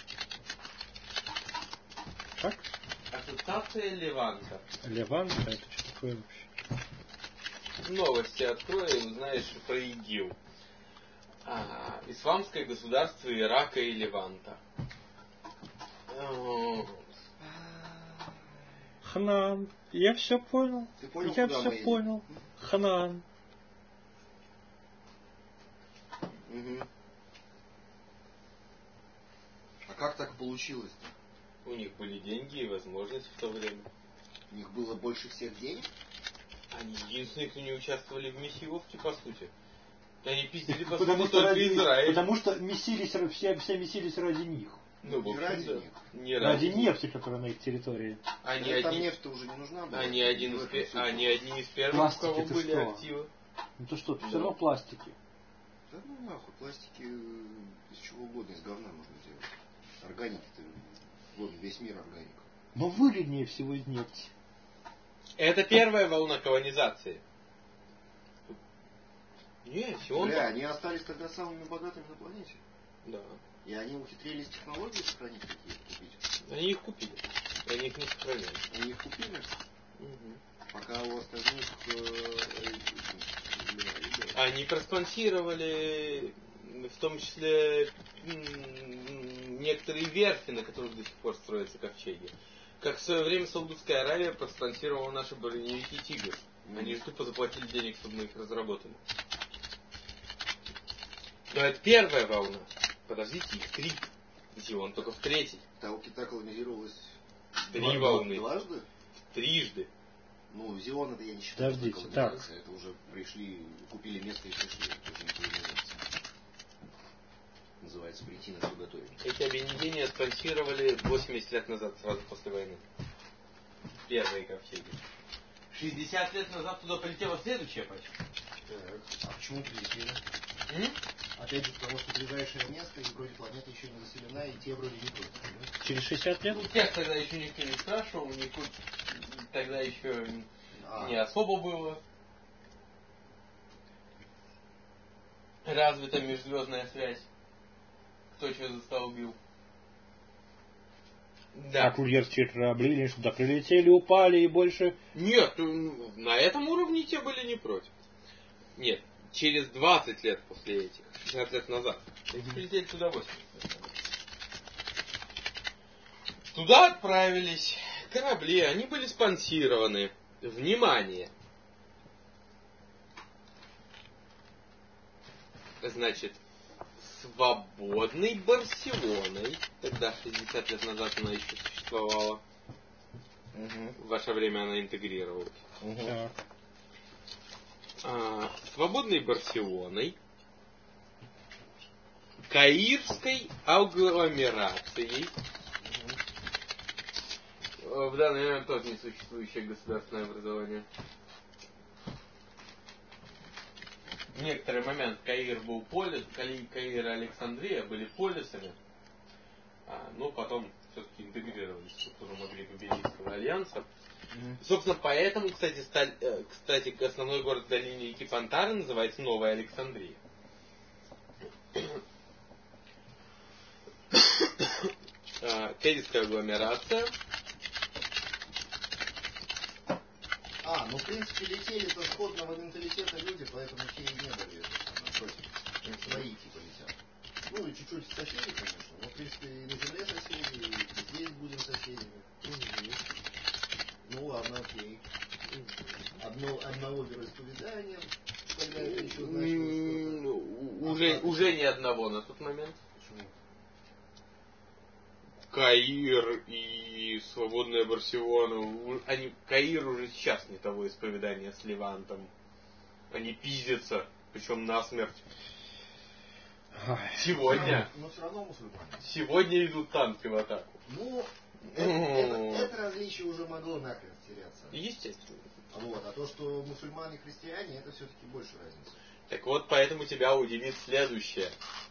C: Как?
A: Ассоциация Леванта.
C: Леванта? Это что такое вообще?
A: Новости открой и узнаешь про ИГИЛ. Исламское государство Ирака и Леванта.
C: Ханан. Я все понял.
B: Ты понял,
C: я все понял. Ханан.
B: Угу. А как так получилось-то?
A: У них были деньги и возможности в то время.
B: У них было больше всех денег?
A: Они единственные, кто не участвовали в миссировке, по сути. Они пиздили, по сути, только Израиль.
C: Потому что все месились ради них.
A: Ну,
B: не ради них.
A: Не
C: ради нефти, которая на их территории.
B: Там нефть-то уже не нужна была.
A: Они одни из первых, у кого были активы.
C: Ну то что, все равно пластики.
B: Да ну нахуй, пластики из чего угодно, из говна можно сделать. Органики-то, вот весь мир органика.
C: Но выгоднее всего из нефти.
A: Это первая волна колонизации. Нет,
B: они остались тогда самыми богатыми на планете.
A: Да.
B: И они ухитрились технологии сохранить какие-то, купить.
A: Они их купили. Они их не сохраняли.
B: Они их купили?
A: Угу.
B: Пока у остальных...
A: Они проспонсировали, в том числе, некоторые верфи, на которых до сих пор строятся ковчеги. Как в свое время Саудовская Аравия проспонсировала наши броневики «Тигр». Они же тупо заплатили денег, чтобы мы их разработали. Но это первая волна. Подождите, их 3. Зион только в 3-й.
B: Там Китай колонизировалась
A: 3 волны.
B: Дважды?
A: Трижды.
B: Ну, Зион это я не считаю.
C: Подождите, так.
B: Это уже пришли, купили место и пришли. Это уже не колонизация. Называется прийти на все готовить.
A: Эти объединения спонсировали 80 лет назад, сразу после войны. Первые ковчеги. 60 лет назад туда полетела следующая пачка.
B: Так, а почему прилетели? Опять же, потому что ближайшее место, и вроде планета еще не заселена, и те вроде не против. Да?
C: Через 60 лет?
A: Ну, тех тогда еще никто не спрашивал, тогда еще не особо было развита межзвездная связь. Кто что застал, убил.
C: Да. А курьерские корабли сюда прилетели, упали и больше...
A: Нет, на этом уровне те были не против. Нет, через 20 лет после этих, 60 лет назад, эти прилетели туда 80 лет. Туда отправились корабли, они были спонсированы. Внимание! Значит, свободной Барселоной, тогда 60 лет назад она еще существовала, в ваше время она интегрировалась. Свободной Барселоной, Каирской агломерацией, в данный момент тоже несуществующее государственное образование. В некоторый момент Каир был полис, Каир и Александрия были полисами, но потом все-таки интегрировались в структуру Магрибо-Бельгийского альянса. Собственно, поэтому, кстати, основной город в долине реки Пантары называется Новая Александрия. Каирская агломерация.
B: Ну, в принципе, летели-то сходного менталитета люди, поэтому те и не были напротив. Свои типа летят. Ну, и чуть-чуть соседи, конечно. Но, в принципе, и на земле соседи, и здесь будем соседями. Ну, ладно, окей. Одного вероисповедания, когда это еще значилось.
A: Уже не одного на тот момент.
B: Почему?
A: Каир и свободная Барселона, Каир уже сейчас не того исповедания с Левантом. Они пиздятся, причем насмерть. Сегодня.
B: Но все равно мусульмане.
A: Сегодня идут танки в атаку.
B: Ну, это различие уже могло нахрен теряться.
A: Естественно.
B: Вот, а то, что мусульмане и христиане, это все-таки больше разница.
A: Так вот, поэтому тебя удивит следующее.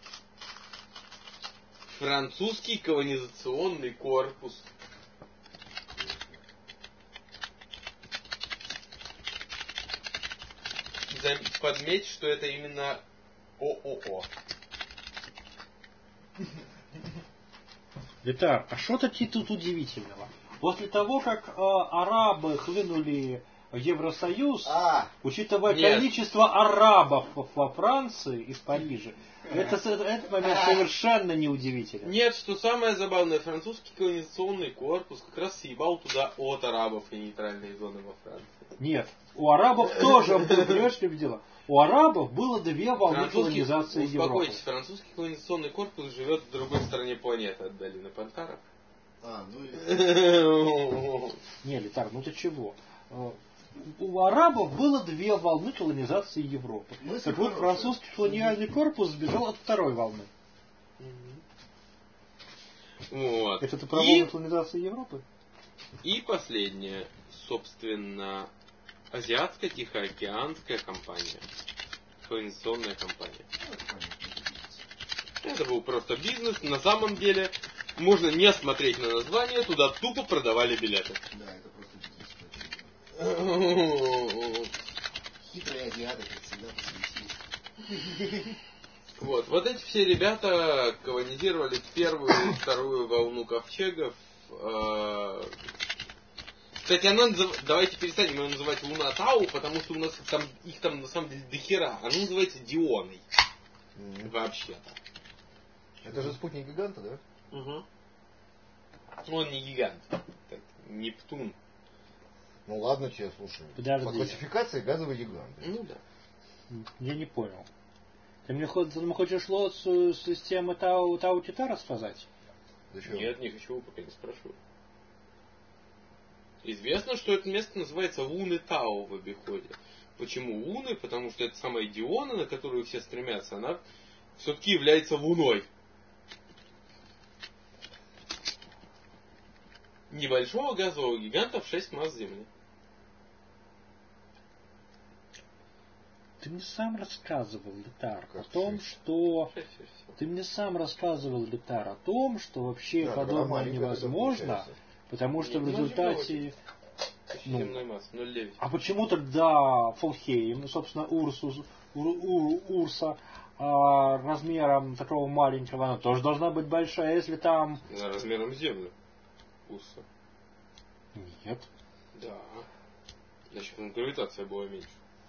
A: Французский колонизационный корпус. Подметь, что это именно ООО.
C: Витар, а что таки тут удивительного? После того, как арабы хлынули в Евросоюз, учитывая количество арабов во Франции и в Париже, этот момент совершенно неудивителен.
A: Нет, что самое забавное, французский колонизационный корпус как раз съебал туда от арабов и нейтральные зоны во Франции.
C: Нет, у арабов тоже, понимаешь, ли дело? У арабов было 2 волны колонизации Европы.
A: Успокойтесь, французский колонизационный корпус живет в другой стороне планеты от долины Пантара.
B: Ну
C: Не, Литар, ну ты чего? у арабов было две волны колонизации Европы. Так вот, французский колониальный корпус сбежал от второй волны.
A: Вот.
C: Это ты про волну колонизации Европы?
A: И последнее, собственно, Азиатско-Тихоокеанская компания. Колонизационная компания. Это был просто бизнес. На самом деле, можно не смотреть на название, туда тупо продавали билеты.
B: Да, это просто бизнес. Хитрые азиаты, как всегда, посвятили.
A: Вот эти все ребята колонизировали первую и вторую волну ковчегов. Кстати, давайте перестанем ее называть Луна Тау, потому что у нас их там на самом деле дохера. Она называется Дионой. Вообще-то.
B: Это же спутник гиганта, да?
A: Угу. Он не гигант. Так, Нептун.
B: Ну ладно, тебе, слушай.
C: Подожди.
B: По классификации газовый гигант.
A: Ну да.
C: Я не понял. Ты мне хочешь лоцию системы Тау-Тита рассказать?
A: Нет, не хочу, пока не спрашиваю. Известно, что это место называется Луны Тау в обиходе. Почему Луны? Потому что это самая Диона, на которую все стремятся, она все-таки является Луной. Небольшого газового гиганта в 6 масс Земли.
C: Ты мне сам рассказывал, Летар, о том, что... Ты мне сам рассказывал, Летар, о том, что вообще подобное невозможно, потому что в результате...
A: масса,
C: а почему тогда Фолхейм, собственно, Урса размером такого маленького, она тоже должна быть большая, если там...
A: Размером Землю. Урса.
C: Нет.
A: Да. Значит, гравитация была меньше.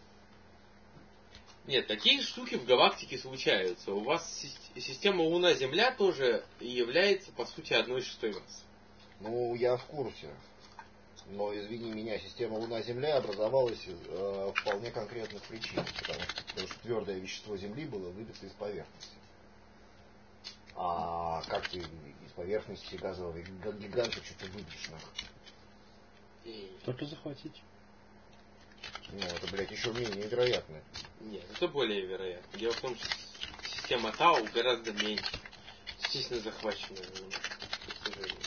A: Нет, такие штуки в галактике случаются. У вас система Луна-Земля тоже является, по сути, 1/6 массы.
B: Ну, я в курсе. Но, извини меня, система Луна-Земля образовалась вполне конкретных причин. Потому что твердое вещество Земли было выбито из поверхности. А как ты из поверхности газового гиганта что-то выбьешь нахуй?
C: Только захватить.
B: Ну, это, блядь, еще менее вероятно.
A: Нет, это более вероятно. Дело в том, что система Тау гораздо меньше. Естественно, захваченная. К сожалению.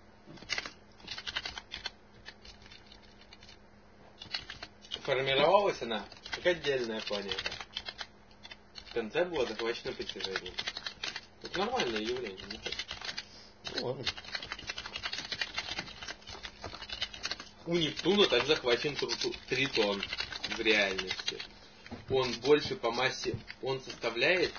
A: Формировалась она как отдельная планета. В конце была захвачена притяжением. Это нормальное явление, не так?
B: Ну ладно.
A: У Нептуна так захвачен Тритон в реальности. Он больше по массе, он составляет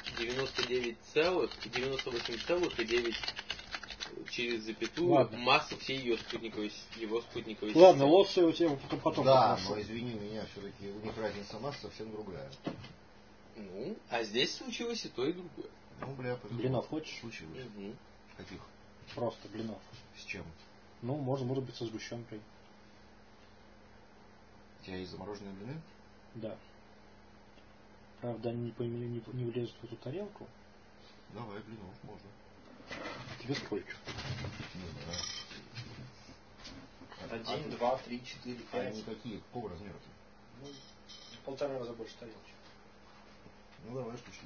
A: 98,9 через запятую массу всей его спутниковой системы.
C: Ладно, лоцию у тебя потом.
B: Да, но извини меня, все-таки у них разница масс совсем другая.
A: Ну, а здесь случилось и то, и другое.
B: Ну, бля,
C: блинов хочешь?
B: Случилось.
A: Угу.
B: Каких?
C: Просто блинов.
B: С чем?
C: Ну, может быть, со сгущенкой.
B: У тебя есть замороженные блины?
C: Да. Правда, они не влезут в эту тарелку.
B: Давай, блинов, можно.
C: Тебе сколько?
B: Не знаю.
C: 1, 2, 3, 4, 5.
B: А они какие? Какого размера-то?
C: Ну, в 1,5 раза больше тарелки.
B: Ну давай, штучки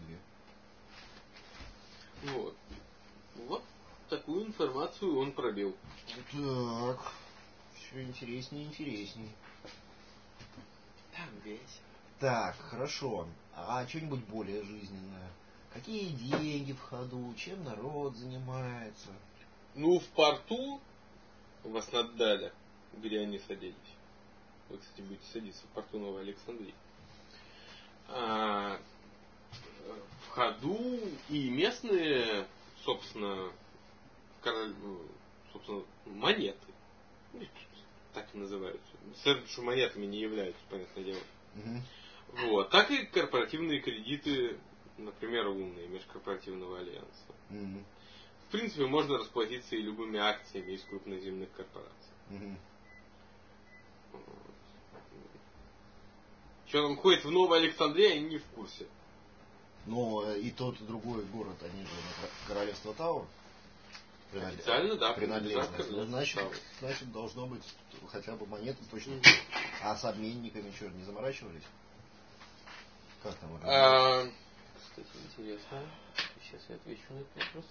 B: 2.
A: Вот такую информацию он пробил.
B: Так. Все интереснее и интереснее.
A: Так, весь.
B: Так, хорошо. А что-нибудь более жизненное? Какие деньги в ходу? Чем народ занимается?
A: Ну, в порту в Аснаддале, где они садились. Вы, кстати, будете садиться в порту Новой Александрии. В ходу и местные, собственно, монеты. Так и называются. Следует, что монетами не являются, понятное дело.
B: Угу.
A: Вот. Так и корпоративные кредиты, например, умные межкорпоративного альянса.
B: Угу.
A: В принципе, можно расплатиться и любыми акциями из крупноземных корпораций.
B: Угу.
A: Что там ходит в Новой Александрии, они не в курсе.
B: Но и тот, и другой город, они же королевство Тауэр.
A: Официально, да.
B: Принадлежность. Ну, значит, должно быть хотя бы монеты точно. А с обменниками что, не заморачивались? Как там?
A: Кстати, интересно. Сейчас я отвечу на этот вопрос.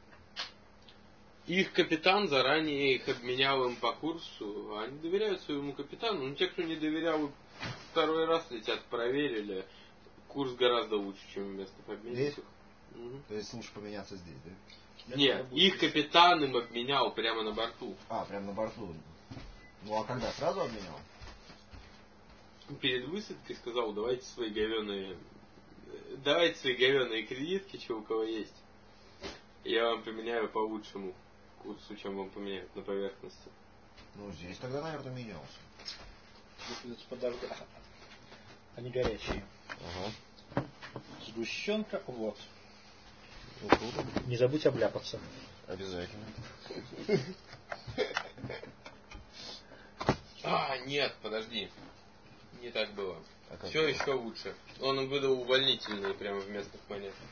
A: Их капитан заранее их обменял им по курсу. Они доверяют своему капитану. Но те, кто не доверял, второй раз летят, проверили. Курс гораздо лучше, чем в местных обменниках.
B: Угу. То есть лучше поменяться здесь, да?
A: Нет, их капитан им обменял прямо на борту.
B: Прямо на борту. Ну а когда? Сразу обменял?
A: Перед высадкой сказал, давайте свои говёные кредитки, что у кого есть. Я вам поменяю по лучшему курсу, чем вам поменяют на поверхности.
B: Ну здесь тогда, наверное, менялся.
C: Подожди. Они горячие.
B: Ага.
C: Сгущенка, вот. Не забудь обляпаться.
B: Обязательно.
A: Нет, подожди. Не так было. Все еще лучше. Он выдал увольнительные прямо в местных монетах.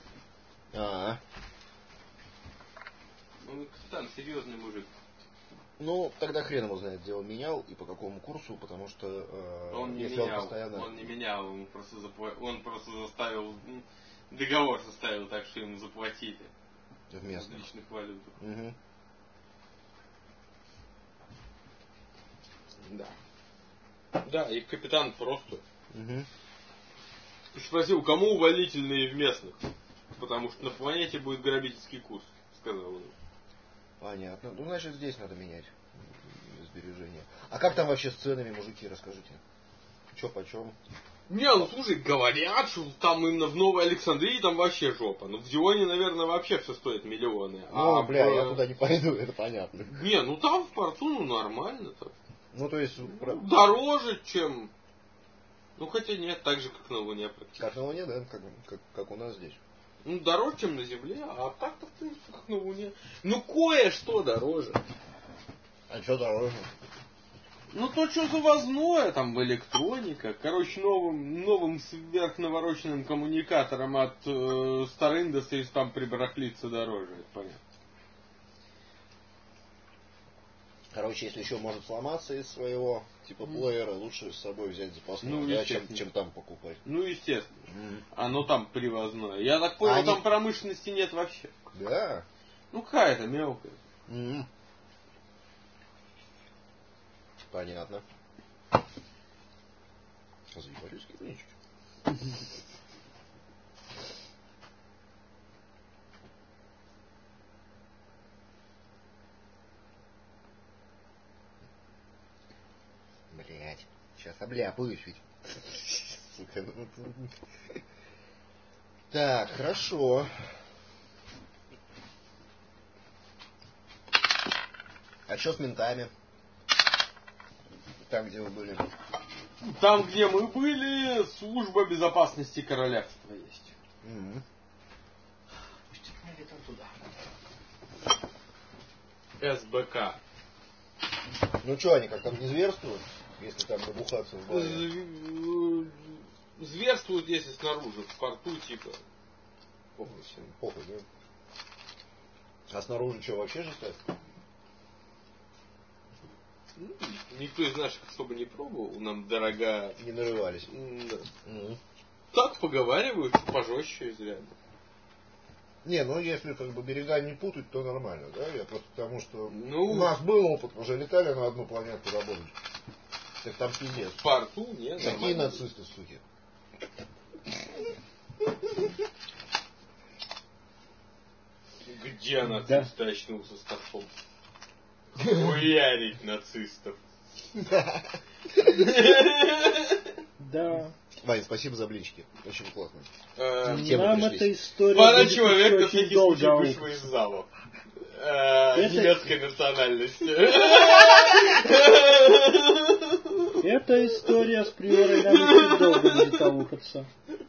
A: Ну, капитан серьезный мужик.
B: Ну, тогда хрен его знает, где он менял и по какому курсу, потому что
A: он не
B: если
A: менял,
B: он постоянно...
A: Он не менял, он просто заставил, договор составил так, что ему заплатили.
B: В местных.
A: В личных валютах.
B: Угу.
A: Да. Да, их капитан просто.
B: Угу.
A: Спросил, кому увольнительные в местных? Потому что на планете будет грабительский курс, сказал он.
B: Понятно. Ну, значит, здесь надо менять сбережения. А как там вообще с ценами, мужики, расскажите? Че почем?
A: Не, ну слушай, говорят, что там именно в Новой Александрии там вообще жопа. Ну в Дионе, наверное, вообще все стоит миллионы.
B: Ну, я туда не пойду, это понятно.
A: Не, ну там в порту, нормально-то.
B: Ну, то есть...
A: Дороже, чем... Ну, хотя нет, так же, как на Луне практически.
B: Как на Луне, да, как у нас здесь.
A: Ну, дороже, чем на Земле, а так-то, в принципе, как на Луне. Ну, кое-что дороже.
B: А что дороже?
A: Ну, то, что завозное, там, в электроника. Короче, новым сверхнавороченным коммуникатором от Star Industries там прибарахлиться дороже, это понятно.
B: Короче, если еще может сломаться из своего типа плеера, лучше с собой взять запасную,
A: ну,
B: да, чем там покупать.
A: Ну, естественно. Оно там привозное. Я так понял, там промышленности нет вообще.
B: Да.
A: Ну, какая-то мелкая.
B: Понятно. Заебались кирпичики. Блять, сейчас обляпаюсь ведь. Сука. Так, хорошо. А что с ментами? Там, где вы были?
A: Там, где мы были, служба безопасности королевства есть.
C: Пусть меня там туда.
A: СБК.
B: Ну что, они как там не зверствуют, если там набухаться в баре?
A: Зверствуют, если снаружи, в порту типа.
B: Похуй, да? А снаружи что, вообще жестко?
A: Никто из наших особо не пробовал, нам дорога...
B: Не нарывались.
A: Да. Так поговаривают, пожестче изрядно.
B: Не, ну если как бы берега не путать, то нормально, да? Я просто потому что
A: у
B: нас был опыт, уже летали на одну планету работать. Так там пиздец.
A: В порту, нет.
B: Какие нацисты, суки?
A: Где нацисты очнулся с торфом? Хуярить нацистов.
C: Да.
B: Вань, спасибо за блинчики. Очень классно.
C: Нам эта история...
A: Пара человек на всякий случай вышла из зала. Немецкой национальности.
C: Эта история с приорой нам очень долго будет аукаться.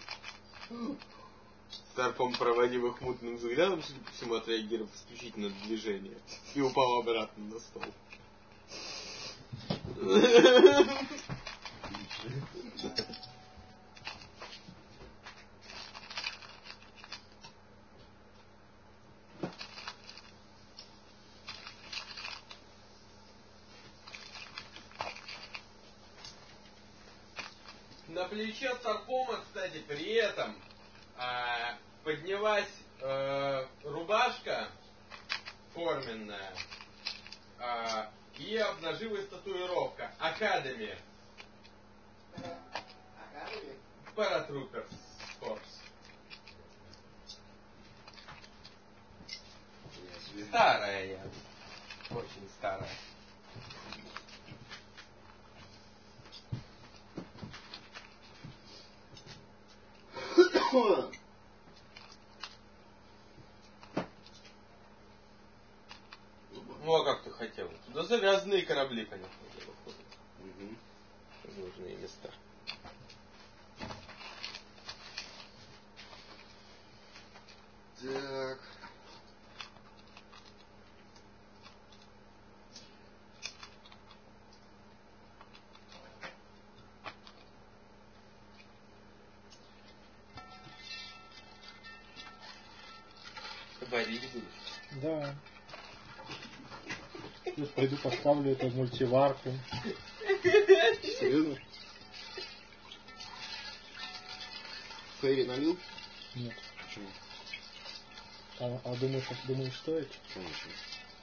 A: Старпом, проводив их мутным взглядом, судя по всему, отреагировал исключительно на движение и упал обратно на стол. плече Старпома, кстати, при этом поднялась рубашка форменная и обнажилась татуировка Академи. Paratroopers Corps. Старая я. Очень старая. Ну а как ты хотел? Туда завязанные корабли, конечно, выходят. Угу. Нужные места.
B: Так.
A: Варить будешь?
C: Да. Сейчас пойду поставлю это в мультиварку.
B: Серьезно? Фейри налил?
C: Нет.
B: Почему?
C: А думаешь, стоит?
B: Конечно.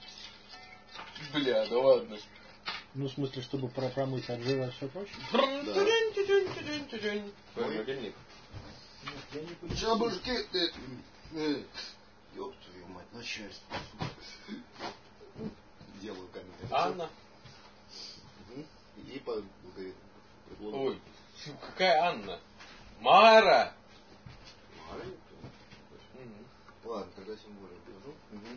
A: Бля, да ладно.
C: Ну, в смысле, чтобы промыть от жира и все прочее?
B: Да.
A: Твой мобильник.
B: Сейчас, мужики, ёб твою мать, начальство. Делаю камеру.
A: Анна.
B: И по предлогу.
A: Ой, какая Анна? Мара!
B: Мара? Ладно, тогда тем более держу.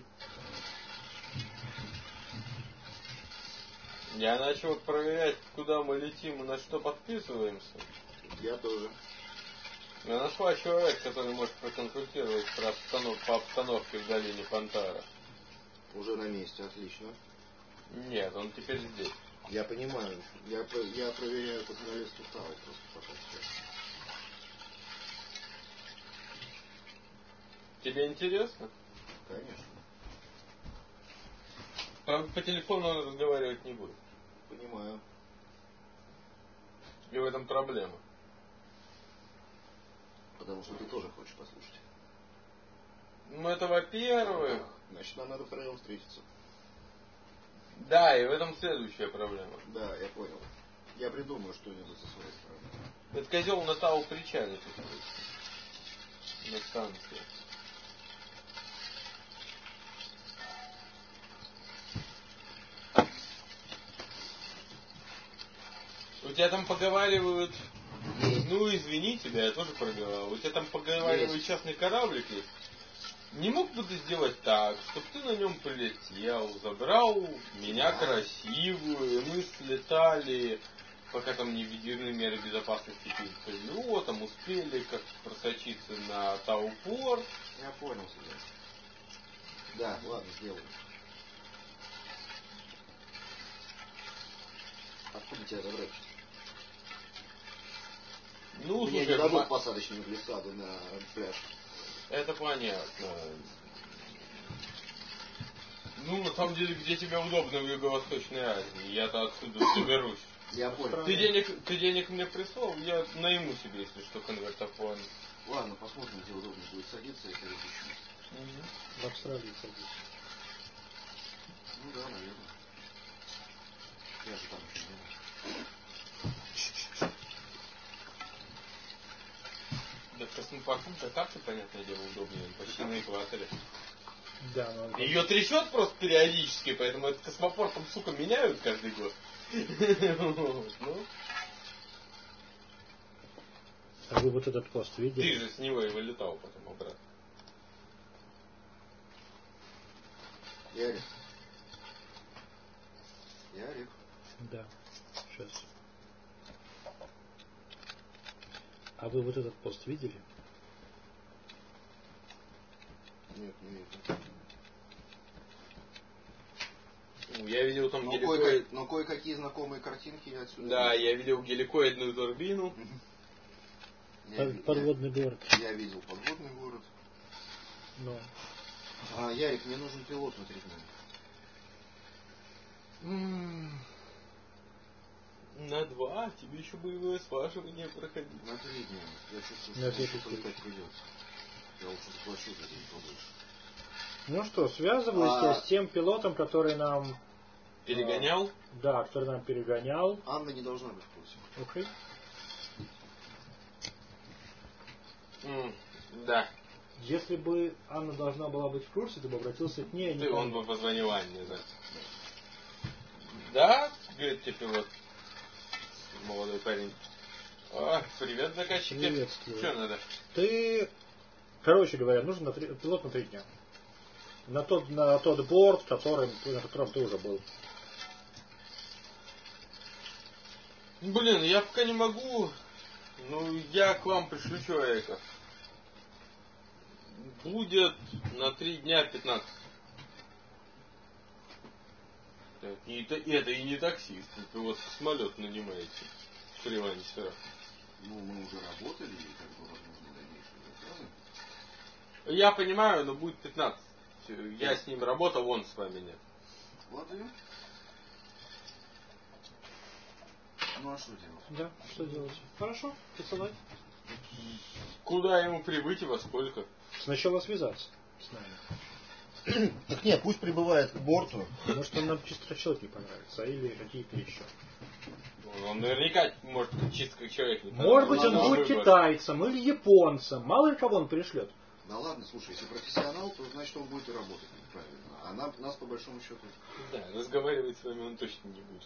A: Я начал проверять, куда мы летим и на что подписываемся.
B: Я тоже.
A: Я нашла человека, который может проконсультировать по обстановке в долине Пантара.
B: Уже на месте, отлично.
A: Нет, он теперь здесь.
B: Я понимаю. Я проверяю по королевству Тау просто пока все.
A: Тебе интересно?
B: Конечно.
A: По телефону он разговаривать не будет.
B: Понимаю.
A: И в этом проблема.
B: Потому что ты тоже хочешь послушать.
A: Ну это во-первых.
B: Значит, нам надо втроем встретиться.
A: Да, и в этом следующая проблема.
B: Да, я понял. Я придумаю что-нибудь со своей стороны.
A: Этот козел на Тау причале тут на станции. У тебя там поговаривают... Ну, извини тебя, я тоже пробивал. У тебя там поговаривают частный кораблик есть. Не мог бы ты сделать так, чтобы ты на нем прилетел, забрал меня красивую, и мы слетали, пока там не введены меры безопасности перед полетом, успели как просочиться на Таупорт.
B: Я понял себя. Да, ладно, сделаю. Откуда тебя забрать?
A: Ну,
B: мне
A: слушай,
B: не дадут посадочные глиссады на пляж.
A: Это понятно. Ну, на самом деле, где тебе удобно в Юго-Восточной Азии? Я-то отсюда доберусь.
B: Я понял.
A: Ты денег мне прислал, я найму себе, если что, конвертофон.
B: Ладно, посмотрим, где удобно будет садиться, я тебе разыщу.
C: В Австралии садись.
B: Ну да, наверное. Я же там еще не был.
A: Да в космопорту-то так-то, понятное дело, удобнее, почти на экваторе.
C: Да, но...
A: Ее трясет просто периодически, поэтому этот космопорт там, сука, меняют каждый год. Ну.
C: А вы вот этот пост видели?
A: Ты же с него и вылетал потом обратно.
B: Ярик. Ярик.
C: Да. Сейчас. А вы вот этот пост видели?
B: Нет, не видел.
A: Я видел там
B: но кое-какие знакомые картинки я отсюда.
A: Да, я видел геликоидную турбину.
C: Подводный город.
B: Я видел подводный город.
C: Но.
B: Ярик, мне нужен пилот на 3 дня.
A: На 2, тебе еще боевое сваживание проходить.
B: На 3 дня. Я чувствую, что привлекать придется. Я лучше заплачу за день побольше.
C: Ну что, связываюсь я с тем пилотом, который нам...
A: Перегонял?
C: Да, который нам перегонял.
B: Анна не должна быть в курсе.
C: Окей.
A: Да.
C: Если бы Анна должна была быть в курсе, ты бы обратился к ней.
A: Он бы позвонил Анне, да. Да? Говорит тебе пилот. Молодой парень. Привет, заказчики.
C: Приветствую.
A: Что надо?
C: Ты... Короче говоря, нужен пилот на 3 дня. На тот борт, на котором ты уже был.
A: Блин, я пока не могу. Ну, я к вам пришлю человека. Будет на 3 дня 15. И это и не таксист. Вы вот самолет нанимаете. Фрилансера.
B: Ну, мы уже работали, и как бы возможно дальнейшие заказы.
A: Я понимаю, но будет 15. Я с ним работал, он с вами нет.
B: Ладно. Ну а что делать?
C: Да, что делать? Хорошо, присылай.
A: Куда ему прибыть и во сколько?
C: Сначала связаться с нами.
B: Так нет, пусть прибывает к борту.
C: Может, он нам чисто человек не понравится, или какие-то еще.
A: Он наверняка может чисто как человек не
C: понравится. Может быть, он будет китайцем или японцем. Мало ли кого он пришлет.
B: Да ладно, слушай, если профессионал, то значит он будет и работать правильно. А нас по большому счету...
A: Да, разговаривать с вами он точно не будет.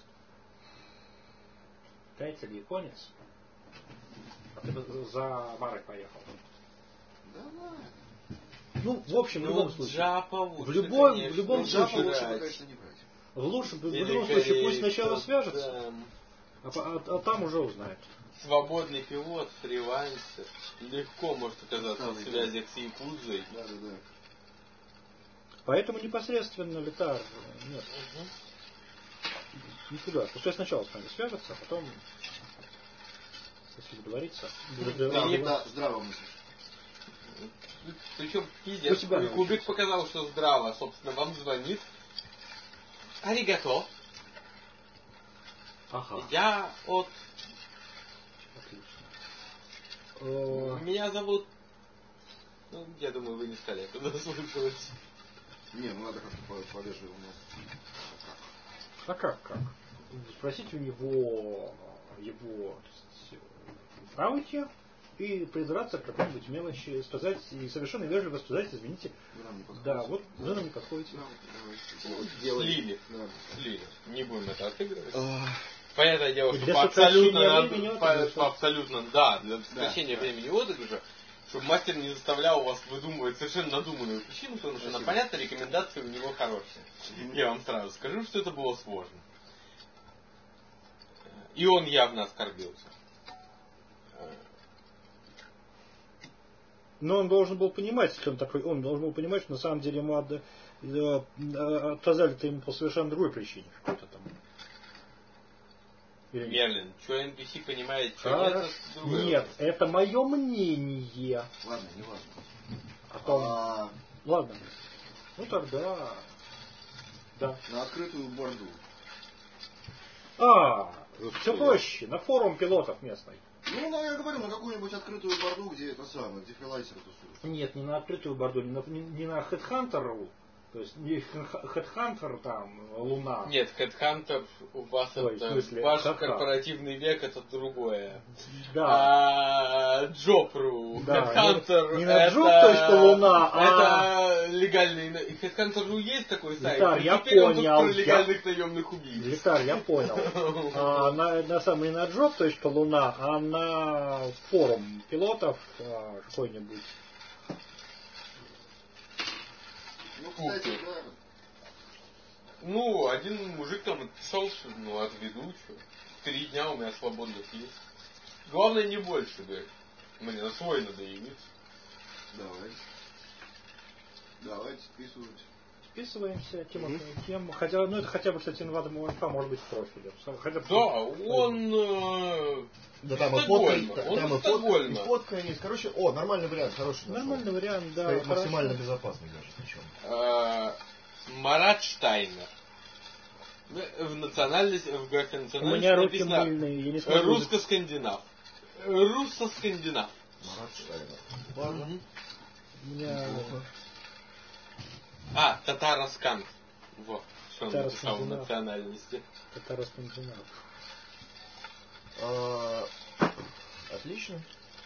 C: Китайец или японец? А ты за Марой поехал.
B: Да ладно.
C: Ну, в общем, в любом случае.
A: Джапа лучше,
C: в любом случае.
B: Лучше, конечно, не брать.
C: В любом случае, пусть сначала свяжется, а там уже узнает.
A: Свободный пилот, фрилансер, легко может оказаться в связях с Якудзой.
B: Да.
C: Поэтому непосредственно Летар нет. Никуда. Пускай сначала с нами свяжется, а потом, если договориться.
B: Да, здраво мыслишь.
A: Причем пиздец, Кубик показал, что здраво. Собственно, вам звонит. Аригато.
C: Ага.
A: Я от...
C: Отлично.
A: Меня зовут... Ну, я думаю, вы не стали оттуда слышать.
B: Не, ну надо как-то повежливо.
C: А как? Спросить у него правоте и придраться к какой-нибудь мелочи, сказать и совершенно вежливо сказать, извините, да, вот вы нам не подходите.
A: Слили. Не будем это отыгрывать. Понятное дело, что по абсолютно, да, для сокращения времени отыгрыша, чтобы мастер не заставлял вас выдумывать совершенно надуманную причину, потому что, понятно, рекомендации у него хорошие. Я вам сразу скажу, что это было сложно. И он явно оскорбился.
C: Но он должен был понимать, если он такой, он должен был понимать, что на самом деле ему отказали-то ему по совершенно другой причине. Что-то там.
A: Мерлин, что NPC понимает, что
C: это нет, это мое мнение.
B: Ладно, не важно.
C: Ладно. Ну тогда. Да.
B: На открытую борду.
C: Все проще, на форум пилотов местный.
B: Ну, я говорю, на какую-нибудь открытую борду, где это самое, где фрилансеры тусуются.
C: Нет, не на открытую борду, не на Headhunter, то есть не Headhunter там, Луна.
A: Нет, Headhunter у вас это, ваш корпоративный век это другое.
C: Да.
A: А Job.ru, Headhunter
C: не на Job.Луна,
A: это легальный. Headhunter есть такой сайт,
C: я
A: теперь
C: понял.
A: он тут про легальных наемных убийц.
C: Литар, я понял. На самом деле на Job.Луна, а на форум пилотов какой-нибудь.
B: Ну, кстати, да.
A: Ну, один мужик там отписал, что отведу, что 3 дня у меня свободных есть. Главное не больше, говорит. Мне на свой надо явиться.
B: Давайте списывать.
C: Списываемся, тем. Хотя, это хотя бы, кстати, инвадом УНФ может быть в профиле.
B: Да, там и фотка есть. Короче, нормальный вариант, хороший.
C: Нормальный вариант, да.
B: Максимально безопасный даже, причем.
A: Марат Штайнер. В национальности, в графе национальности
C: у меня руки
A: написано
C: мыльные, я не смогу...
A: русско-скандинав. Руссо-скандинав.
B: Ладно.
C: У меня...
A: татаро-сканд. Вот, что он написал в национальности.
C: Татаро-скандинав.
B: Отлично.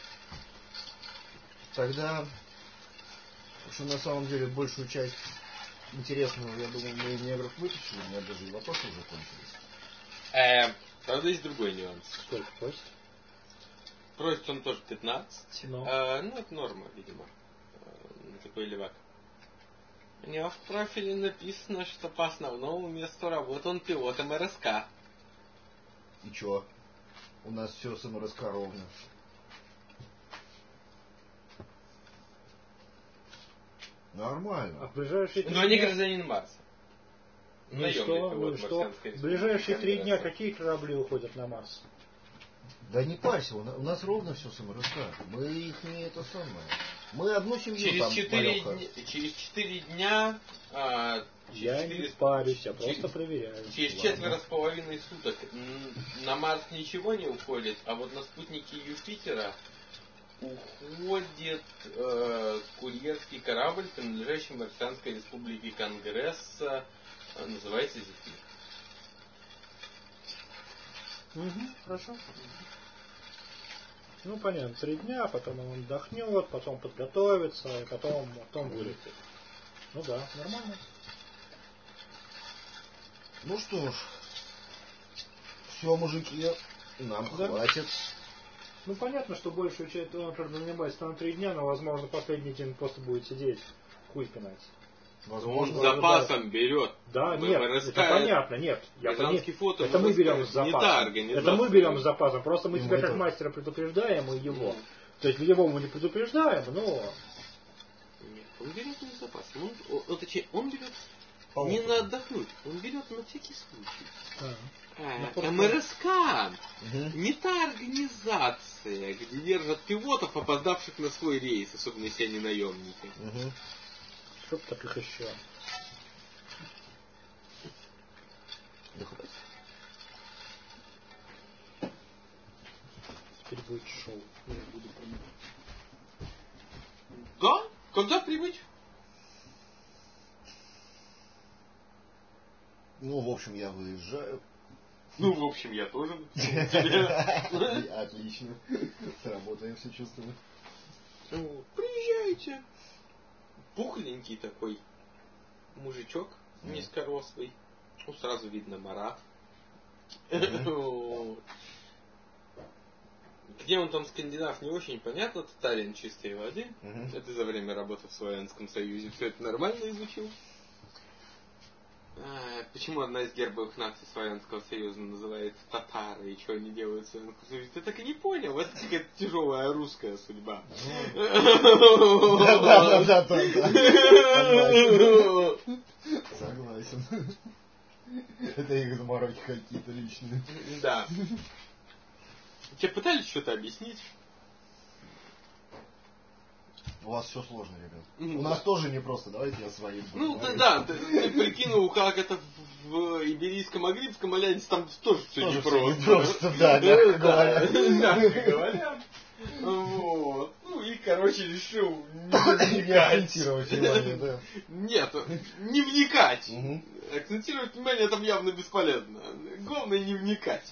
B: Тогда, что на самом деле большую часть интересного, я думаю, мы из негров вытащили, у меня даже и вопросы уже кончились.
A: Правда, есть другой нюанс.
C: Сколько просит?
A: Просит он тоже 15.
C: Но.
A: Это норма, видимо. Такой левак. У него в профиле написано, что по основному месту работы он пилотом РСК.
B: И чё? У нас все с МРСК ровно. Нормально.
C: А в ближайшие 3
A: дня... Но не гражданин Марса.
C: Ну и что? В ближайшие 3 дня какие корабли уходят на Марс?
B: Да не парься, у нас ровно все с МРСК. Мы их не это самое. Мы одну семью
A: через 4 дня...
C: Я не парюсь, я просто проверяю.
A: Через 4,5 суток на Марс ничего не уходит, а вот на спутники Юпитера уходит курьерский корабль, принадлежащий Марсианской республике Конгресса, называется Зефир.
C: Хорошо. Ну, понятно, 3 дня, потом он отдохнет, потом подготовится, и потом вылетит. Ну да, нормально.
B: Ну что ж, все, мужики, нам хватит.
C: Ну, понятно, что большую часть он занимается на 3 дня, но, возможно, последний день просто будет сидеть, хуй пинать.
A: Возможно, он с запасом берет.
C: Да, нет, это понятно, нет.
A: Фото
C: это мы берем с запасом. Это мы берем с запасом. Просто мы тебя как мастера предупреждаем, и его. То есть его мы не предупреждаем, но...
A: Нет, он берет не с запасом. Он берет не на отдохнуть, он берет на всякий случай. МРСК не та организация, где держат пилотов, опоздавших на свой рейс, особенно если они наемники.
C: Чтоб так их еще.
B: Да хватит.
C: Теперь будет шоу. Я буду понимать.
A: Да? Когда прибыть?
B: Ну, в общем, я выезжаю.
A: Ну, в общем, я тоже.
B: Отлично. Сработаем, все чувствую.
A: Приезжайте. Пухленький такой мужичок, низкорослый. Ну, сразу видно Марат. Где он там, скандинав, не очень понятно. Татарин чистой воды. Это за время работы в Славянском Союзе. Все это нормально изучил. Почему одна из гербовых наций Славянского Союза называется татары, и что они делают в Славянском Союзе? Ты так и не понял, это какая-то тяжелая русская судьба.
B: Да. Согласен. Это их замороки какие-то личные.
A: Да. Тебе пытались что-то объяснить?
B: У вас все сложно, ребят. У нас тоже непросто, давайте я своим буду.
A: Ну да, ты прикинул, как это в Иберийском Агриппском альянсе, там тоже все непросто.
B: Да, мягко говоря.
A: Мягко говоря. Вот. Ну и, короче, решил не
B: акцентировать внимание, да.
A: Нет, не вникать. Акцентировать внимание там явно бесполезно. Главное не вникать.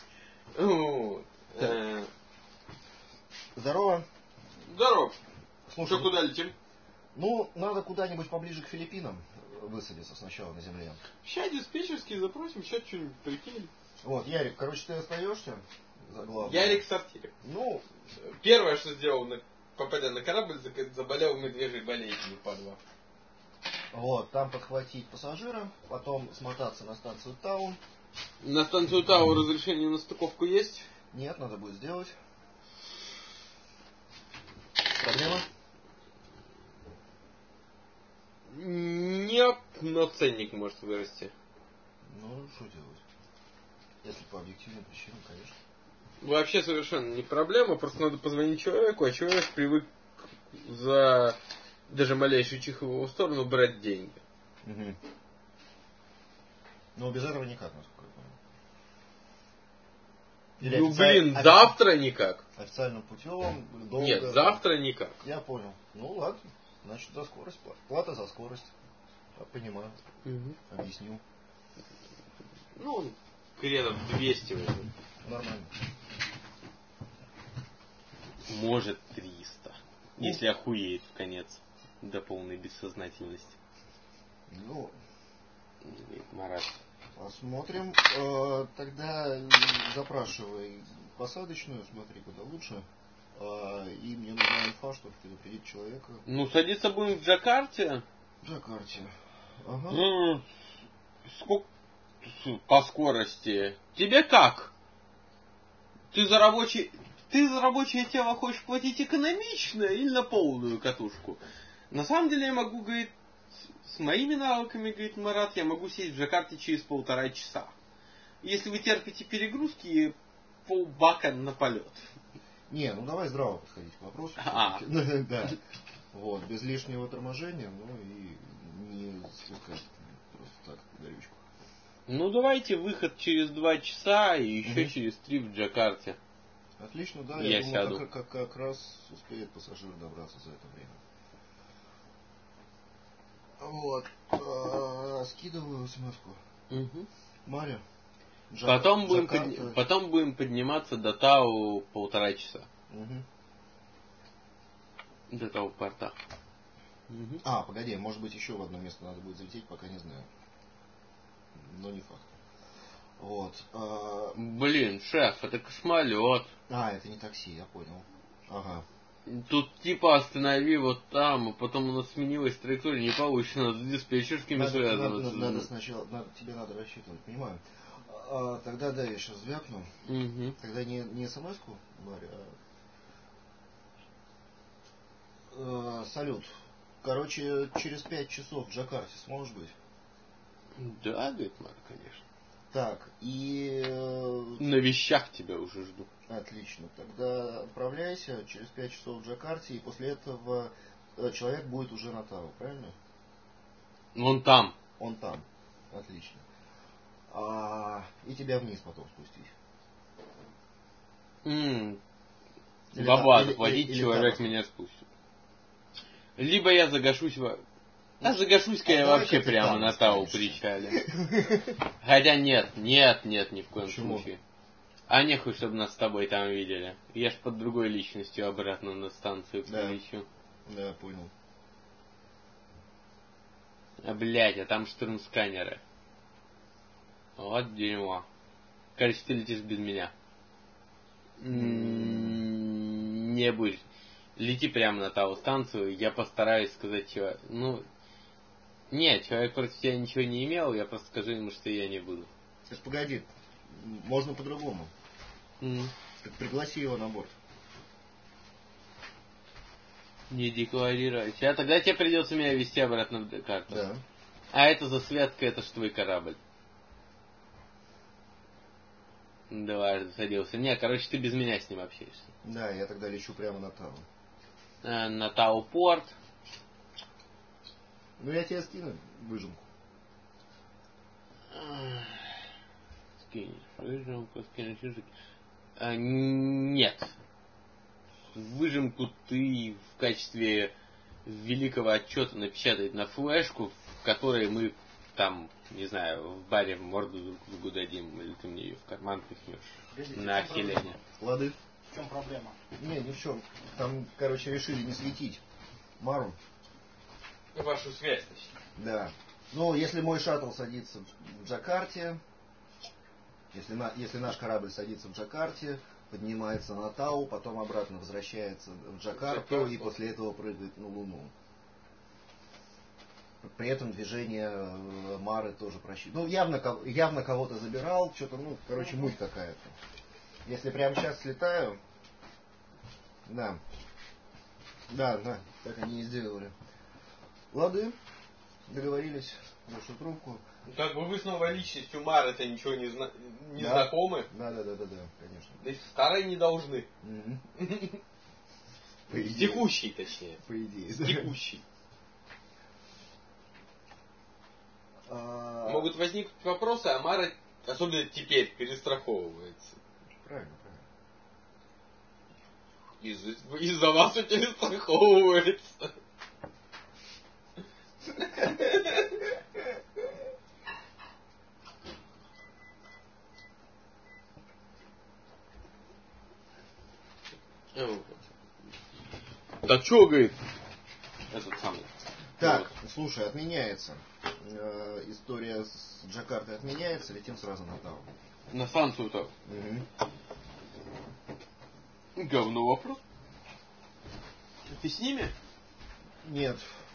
B: Здорово.
A: Здорово.
B: Слушай,
A: что, куда летим?
B: Ну, надо куда-нибудь поближе к Филиппинам высадиться сначала на земле.
A: Сейчас диспетчерский запросим, сейчас что-нибудь прикинем.
B: Вот, Ярик, короче, ты остаешься за главным.
A: Ярик в сортире.
B: Ну,
A: первое, что сделал, попадя на корабль, заболел медвежьей болезнью, падла.
B: Вот, там подхватить пассажира, потом смотаться на станцию Тау.
A: На станцию Тау разрешение на стыковку есть?
B: Нет, надо будет сделать. Проблема?
A: Нет, но ценник может вырасти.
B: Ну, что делать? Если по объективным причинам, конечно.
A: Вообще совершенно не проблема, просто надо позвонить человеку, а человек привык за даже малейшую чих в его сторону брать деньги.
B: Но без этого никак, насколько я
A: понял. Ну, блин, завтра никак.
B: Официальным путем, долго...
A: Нет, завтра никак.
B: Я понял. Ну, ладно. Значит, за скорость. Плата за скорость. Я понимаю. Объяснил.
A: Ну, кредов 200 возьму.
B: Нормально.
A: Может 300. Если охуеет в конец. До полной бессознательности.
B: Ну,
A: Марат.
B: Посмотрим. Тогда запрашивай посадочную, смотри, куда лучше. И мне нужна инфа, чтобы предупредить человека.
A: Ну, садиться будем в Джакарте.
B: В Джакарте. Ага.
A: Ну, сколько по скорости? Тебе как? Ты за рабочее тело хочешь платить экономично или на полную катушку? На самом деле я могу, говорит, с моими навыками, говорит Марат, я могу сесть в Джакарте через 1,5 часа. Если вы терпите перегрузки, полбака на полет.
B: Не, ну давай здраво подходить к вопросу. Да. Вот, без лишнего торможения, ну и не спускать просто так горючку.
A: Ну давайте выход через 2 часа и еще через 3 в Джакарте.
B: Отлично, да, я думаю, как раз успеет пассажир добраться за это время. Вот. Скидываю смс-ку. Мария.
A: Потом будем подниматься до Тау 1,5 часа. До того порта.
B: Погоди, может быть еще в одно место надо будет залететь, пока не знаю. Но не факт. Вот.
A: Блин, шеф, это космолет.
B: Это не такси, я понял. Ага.
A: Тут типа останови вот там, а потом у нас сменилась траектория, не получится, надо с диспетчерскими связываться.
B: Надо сначала, тебе надо рассчитывать, понимаю. Тогда да, я сейчас звякну. Тогда не смс-ку, Мария, салют. Короче, через 5 часов в Джакарте сможешь быть?
A: Да, говорит Марк, конечно.
B: Так, и...
A: На вещах тебя уже жду.
B: Отлично. Тогда отправляйся через 5 часов в Джакарте, и после этого человек будет уже на Тау, правильно?
A: Он там.
B: Он там. Отлично. И тебя вниз потом спустить.
A: Баба, отводить человек меня спустит. Либо я загашусь загашусь-ка я вообще прямо на Тау причале. Хотя нет, ни в коем случае. Нехуй, чтобы нас с тобой там видели. Я ж под другой личностью обратно на станцию прилечу.
B: Да, понял.
A: Блядь, там штурмсканеры. Вот дерьмо. Короче, ты летишь без меня. Не будешь. Лети прямо на Тау станцию, я постараюсь сказать человеку. Нет, человек против тебя ничего не имел, я просто скажу ему, что я не буду.
B: Погоди, можно по-другому. Так пригласи его на борт.
A: Не декларировать. Тогда тебе придется меня везти обратно в карту.
B: Да.
A: Это засветка, это ж твой корабль. Дважды садился. Короче, ты без меня с ним общаешься.
B: Да, я тогда лечу прямо на Тау.
A: На Тау порт.
B: Я тебе скину выжимку.
A: Скинешь выжимку, скинешь язык. Нет. Выжимку ты в качестве великого отчета напечатать на флешку, в которой мы там, не знаю, в баре в морду друг другу дадим, или ты мне ее в карман пихнешь. На ахиление.
B: Лады.
C: В чем проблема?
B: Ни в чем. Там, решили не светить Мару.
A: Вашу связь, точнее.
B: Да. Если мой шаттл садится в Джакарте, если наш корабль садится в Джакарте, поднимается на Тау, потом обратно возвращается в Джакарту и после этого прыгает на Луну. При этом движение Мары тоже просчитано. Явно кого-то забирал, что-то, муть какая-то. Если прямо сейчас слетаю... Да, так они и сделали. Лады, договорились, нашу трубку.
A: Вы с новой личностью Мары-то ничего не знакомы?
B: Да, конечно.
A: То есть старые не должны. Текущий, точнее.
B: По идее.
A: Текущий. Могут возникнуть вопросы, а Мара, особенно теперь, перестраховывается.
B: Правильно.
A: Из-за вас и перестраховывается. Так что, говорит, этот самый.
B: Так, слушай, отменяется. История с Джакартой отменяется, летим сразу на Тау.
A: На станцию-то. Говно вопрос. Ты с ними?
B: Нет.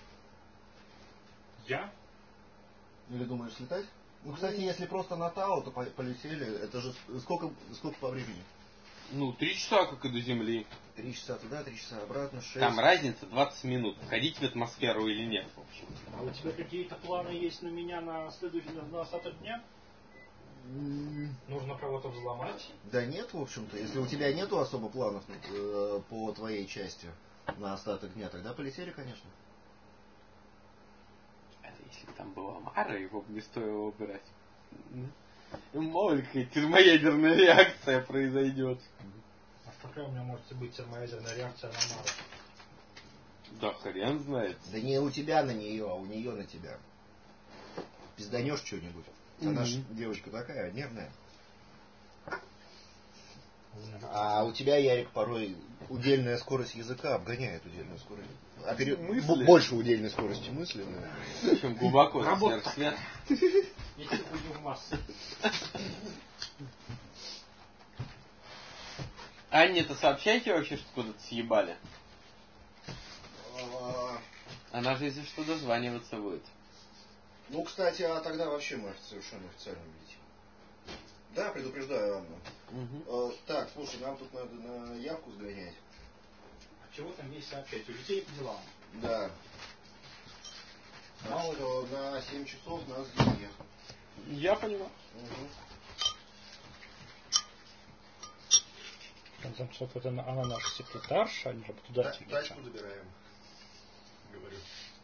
C: Я?
B: Или думаешь слетать? Ну, кстати, если просто на Тау, то полетели. Это же сколько по времени?
A: 3 часа, как и до Земли.
B: 3 часа туда, 3 часа обратно, 6.
A: Там разница 20 минут. Входить в атмосферу или нет, в общем.
C: А у тебя какие-то планы есть на меня на следующий, на остаток дня? Нужно кого-то взломать?
B: Да нет, в общем-то. Если у тебя нету особо планов по твоей части на остаток дня, тогда полетели, конечно.
A: Это если бы там была Мара, его бы не стоило брать. Мало ли какая термоядерная реакция произойдет.
C: А какая у меня может быть термоядерная реакция на Мару?
A: Да хрен знает.
B: Да не у тебя на нее, а у нее на тебя. Пизданешь что-нибудь. Она ж девочка такая, нервная. А у тебя, Ярик, порой удельная скорость языка обгоняет удельную скорость. Больше удельной скорости мысли.
A: Чем глубоко сверхсвет.
C: Если будем в массу.
A: Анне-то сообщайте вообще, что куда-то съебали. Она же, если что, дозваниваться будет.
B: Ну, кстати, а тогда вообще мы совершенно официально летим. Да, предупреждаю Анну. Так, слушай, нам тут надо на явку сгонять.
C: А чего там есть сообщать? Улетели по делам?
B: Да. Мало ли, на 7 часов нас здесь нет.
A: Я понимаю.
C: В конце концов, это она наша секретарша, они же туда
B: тачку забираем. Говорю.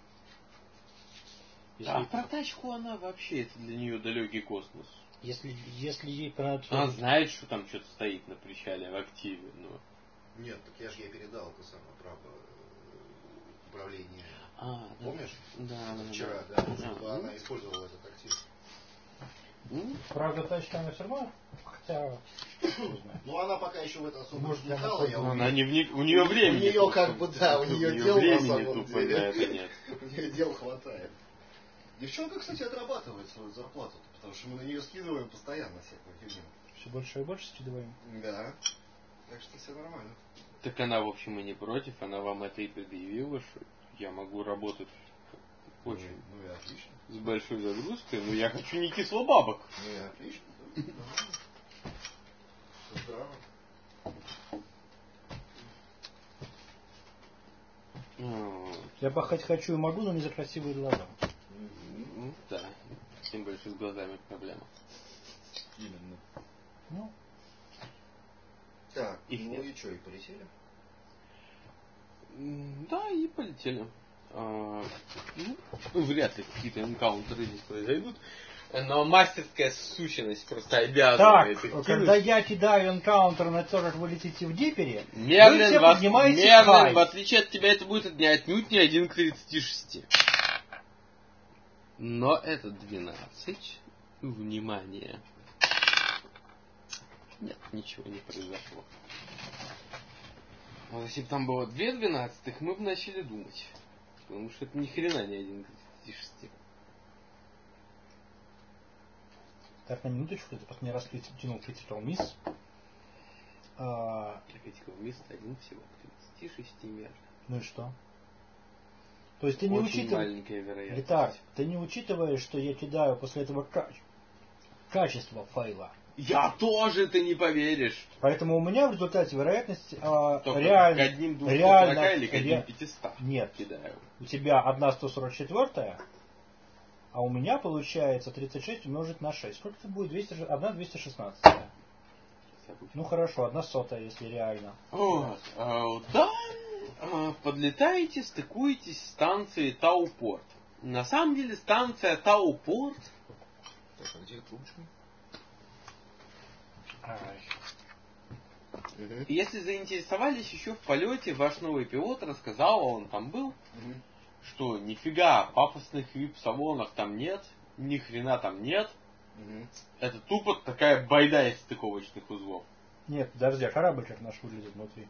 A: А про тачку она вообще, это для нее далекий космос.
C: Если ей понадобится...
A: Она знает, что там что-то стоит на причале в активе, но...
B: Нет, так я же ей передал это самое право управления. Помнишь?
A: Да.
B: Вчера, да, чтобы она использовала этот актив.
C: Правда, тачка она все равно, хотя...
B: Ну, она пока еще в это особо не вникала.
A: У нее времени.
B: У нее как бы, да, у нее дел на самом деле.
A: На это нет.
B: У нее дел хватает. Девчонка, кстати, отрабатывает свою зарплату, потому что мы на нее скидываем постоянно всякую фигню.
C: Все больше и больше скидываем?
B: Да. Так что все нормально.
A: Так она, в общем, и не против, она вам это и предъявила, что я могу работать очень
B: и отлично.
A: С большой загрузкой, но я хочу не кислобабок.
B: Ну и отлично. Все здраво.
C: Я пахать хочу и могу, но не за красивые глаза.
A: Да, тем больше с глазами проблема.
B: Именно.
C: Ну.
B: Так, их нет. И что, и полетели?
A: Да, и полетели. Вряд ли какие-то энкаунтеры здесь произойдут. Но мастерская сущность просто обязывает их кинуть.
C: Когда я кидаю энкаунтер на то, как вы летите в Дипере,
A: Мерлин,
C: вы все поднимаете
A: Мерлин, в отличие от тебя, это будет отнюдь не 1 к 36. Но это 12. Внимание. Нет, ничего не произошло. Вот если бы там было 2 12, мы бы начали думать. Потому что это ни хрена не 1 к 36.
C: Так, на минуточку, это пока не раз тянул Critical Miss.
A: Critical Miss 1 всего к 36 мерно.
C: Ну и что? То есть ты не учитываешь... Летар, ты не учитываешь, что я кидаю после этого качество файла.
A: Я тоже, ты не поверишь.
C: Поэтому у меня в результате вероятность
A: реально... к одним 240 или к одним 500
C: нет,
A: кидаю.
C: У тебя 1/144, а у меня получается 36 умножить на 6. Сколько это будет? 1/216. Ну хорошо, 1/100, если реально.
A: Вот. Да, подлетаете, стыкуетесь с станцией Таупорт.
D: На самом деле станция Таупорт.
B: Так, а где трубочка?
D: Если заинтересовались еще в полете, ваш новый пилот рассказал, а он там был, что нифига пафосных вип-салонов там нет, ни хрена там нет. Это тупо такая байда из стыковочных узлов.
C: Нет, подожди, а корабль как наш выглядит внутри?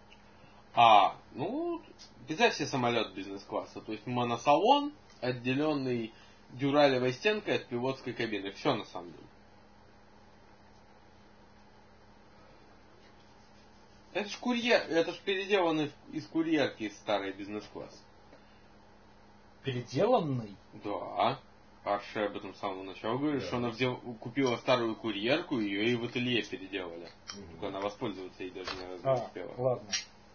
D: Представь себе самолет бизнес-класса. То есть моносалон, отделенный дюралевой стенкой от пилотской кабины. Все на самом деле. Это ж курьер, это ж переделанный из курьерки из старой бизнес-класса.
C: Переделанный?
D: Да. Арши об этом с самого начала говорит, что она купила старую курьерку, ее и в ателье переделали. Только она воспользоваться ей даже не успела.
C: Ладно.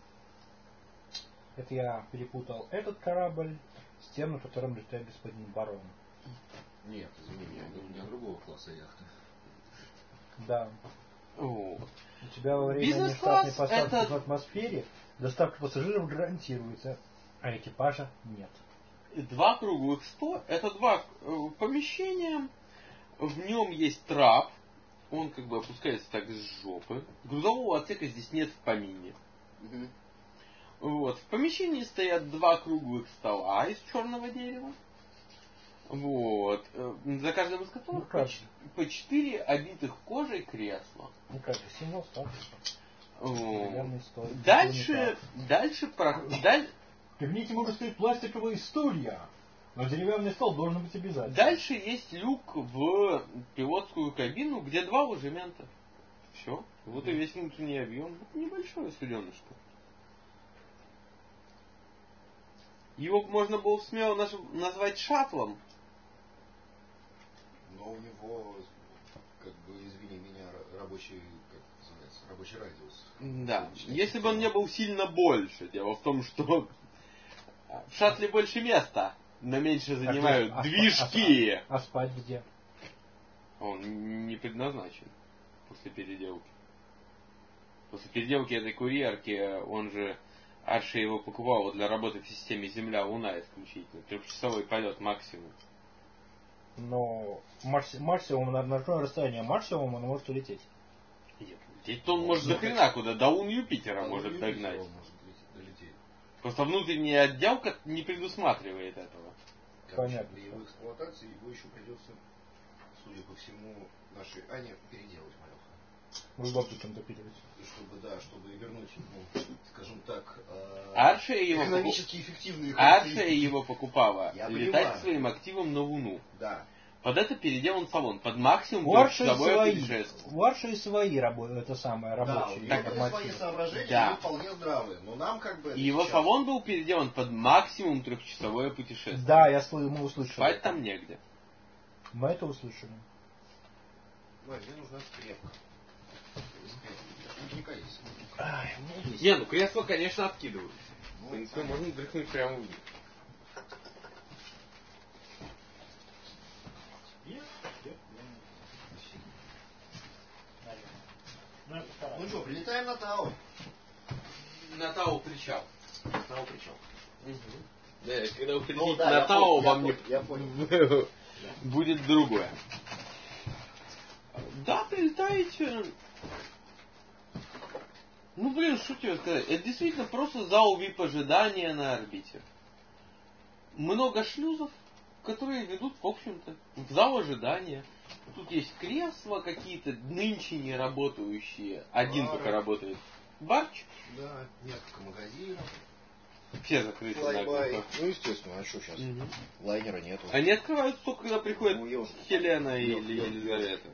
C: Это я перепутал этот корабль с тем, на котором летает господин барон.
B: Нет, извини меня, у меня другого класса яхта.
C: Да.
D: Вот.
C: У тебя во время нештатной посадки в атмосфере доставка пассажиров гарантируется, а экипажа нет.
D: 2 круглых 100 это 2 помещения. В нем есть трап. Он как бы опускается так с жопы. Грузового отсека здесь нет в помине. Вот. В помещении стоят 2 круглых стола из черного дерева. Вот. За каждым из которых по 4 обитых кожей кресла.
C: Ну как же, сильно статус.
D: Дальше
C: Кабинете могут стоять пластиковые стулья, но деревянный стол должен быть обязательно.
D: Дальше есть люк в пилотскую кабину, где 2 ложемента. Все. Вот и весь внутренний объем. Это небольшое суденышко. Его можно было смело назвать шаттлом.
B: Но у него, как бы, извини меня, рабочий, как называется, рабочий радиус.
D: Да. Если бы он не был сильно больше. Дело в том, что в шаттле больше места, но меньше занимают движки.
C: А спать где?
D: Он не предназначен после переделки. После переделки этой курьерки, он же Арши его покупал для работы в системе Земля-Луна исключительно. 3-часовой полет максимум.
C: Но максимум на какое расстояние максимум он может улететь?
D: Лететь-то он может до хрена куда, до Лун Юпитера может догнать. Просто внутренняя отделка не предусматривает этого.
B: Понятно. При его эксплуатации его еще придется, судя по всему, нашей Ане переделать, малеха.
C: Вы бабки допиливать.
B: Чтобы вернуть ему, скажем так,
D: экономически
B: эффективные
D: Аршия его покупала летать
B: понимаю.
D: своим активом на Луну.
B: Да.
D: Под это переделан салон, под максимум трехчасовое путешествие.
C: У Арши свои это самое рабочие.
B: Да, у него свои соображения, вполне здравые, но нам как бы...
D: И его салон был переделан под максимум трехчасовое путешествие.
C: Да, мы услышали.
D: Спать там негде.
C: Мы это услышали.
B: Ой, мне нужна скрепка.
D: Не, ну кресло, конечно, откидывают. В принципе, можно дрыхнуть прямо в них.
B: Ну что, прилетаем на Тау.
D: На Тау причал.
B: Тау причал.
D: Да, когда вы прилетите на Тау, вам не...
B: Я понял.
D: Будет другое. Да, прилетаете... Ну, блин, что тебе сказать? Это действительно просто зал VIP-ожидания на орбите. Много шлюзов, которые ведут, в общем-то, в зал ожидания. Тут есть кресла какие-то, нынче не работающие. Один только работает. Барчик.
B: Да, несколько магазинов.
D: Все закрыты.
B: Ну, естественно, а что сейчас? Лайнера нету.
D: Они открываются только, когда приходит Хелена или Елизавета.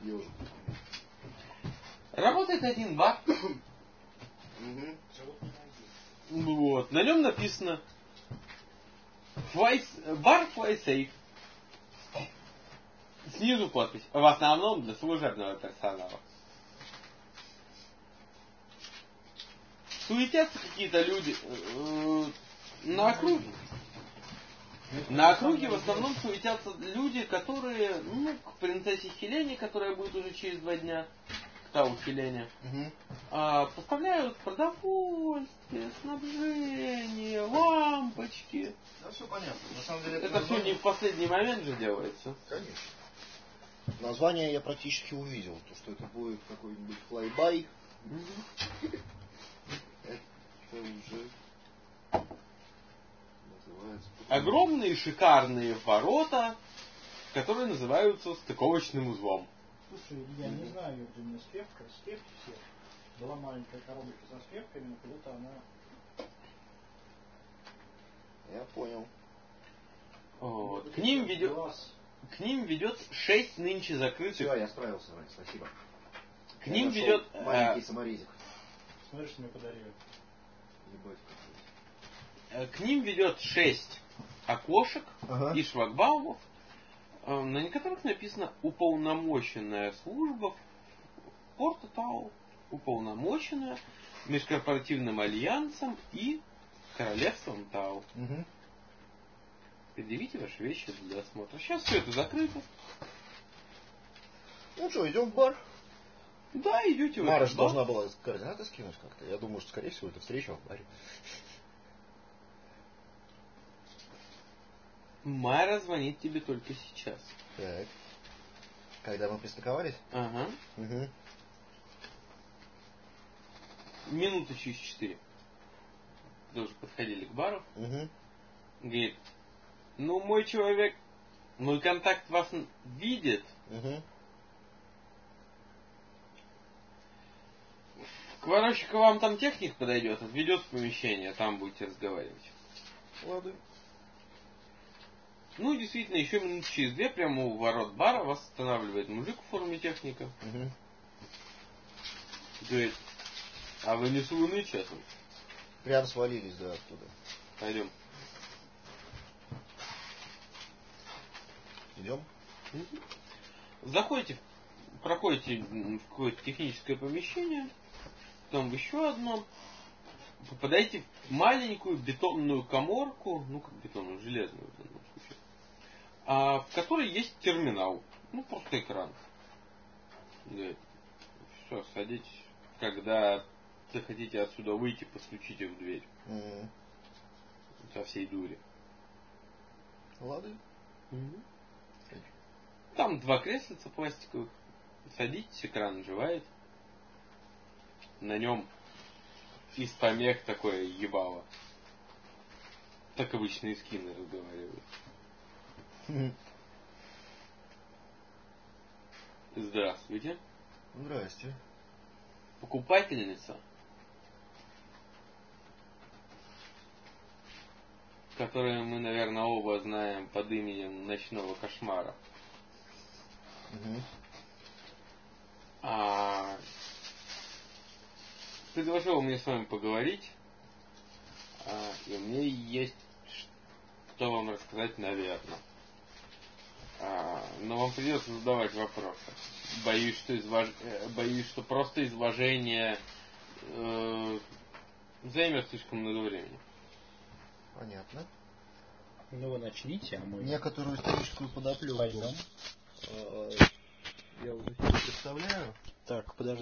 D: Работает один бар. Вот. На нем написано бар Fly Safe. Снизу подпись. В основном для служебного персонала. Суетятся какие-то люди на округе. На округе в основном суетятся люди, которые, к принцессе Хелене, которая будет уже через 2 дня, к места усиления, поставляют продовольствие, снабжение, лампочки.
B: Да, все понятно. На самом деле
D: это все не в последний момент же делается.
B: Конечно. Название я практически увидел, то что это будет какой-нибудь флайбай. Это уже называется...
D: Огромные шикарные ворота, которые называются стыковочным узлом.
C: Слушай, я не знаю, где у меня спевка, спевки все. Была маленькая коробочка со спевками, но куда-то она...
B: Я понял.
D: Вот. К ним ведет 6 нынче закрытых.
B: Все, я справился, Вань, спасибо.
D: К ним ведет...
B: маленький саморезик.
C: Смотришь, что мне подарили.
B: Ебать.
D: К ним ведет 6 окошек и шлагбаумов, на которых написано «Уполномоченная служба Порта Тау, уполномоченная Межкорпоративным альянсом и Королевством Тау». Предъявите ваши вещи для осмотра. Сейчас все это закрыто.
B: Ну что, идем в бар?
D: Да, идете в
B: Мара
D: бар.
B: должна была координаты скинуть как-то. Я думаю, что, скорее всего, это встреча в баре.
D: Мара звонит тебе только сейчас.
B: Так. Когда мы пристыковались?
D: Ага.
B: Угу.
D: Минуты через 4. Тоже подходили к бару.
B: Угу.
D: Говорит, ну мой человек, мой контакт вас видит.
B: Угу.
D: Короче, к вам там техник подойдет, отведет в помещение, там будете разговаривать.
B: Ладно.
D: Ну, действительно, еще минут через 2 прямо у ворот бара вас останавливает мужик в форме техника.
B: Угу.
D: Говорит, а вы не с Луны часом?
B: Прям свалились, да, оттуда.
D: Пойдем.
B: Идем?
D: Заходите, проходите в какое-то техническое помещение, потом в еще одно, попадаете в маленькую бетонную каморку, ну как бетонную, железную в данном случае, в которой есть терминал, ну просто экран. Говорит, все, садитесь, когда захотите отсюда выйти, постучите в дверь. Со всей дури.
B: Ладно.
D: Там 2 креслица пластиковых. Садитесь, экран оживает. На нем из помех такое ебало. Так обычные скины разговаривают. Здравствуйте.
B: Здрасте.
D: Покупательница, которую мы, наверное, оба знаем под именем Ночного Кошмара. Предложила мне с вами поговорить, и мне есть что вам рассказать, наверное. Но вам придется задавать вопросы. Боюсь, что просто изложение займет слишком много времени.
B: Понятно.
C: Ну вы начните, а мы...
B: Некоторую историческую подоплеку.
C: Пойдем.
B: Я уже себе представляю.
C: Так, подожди.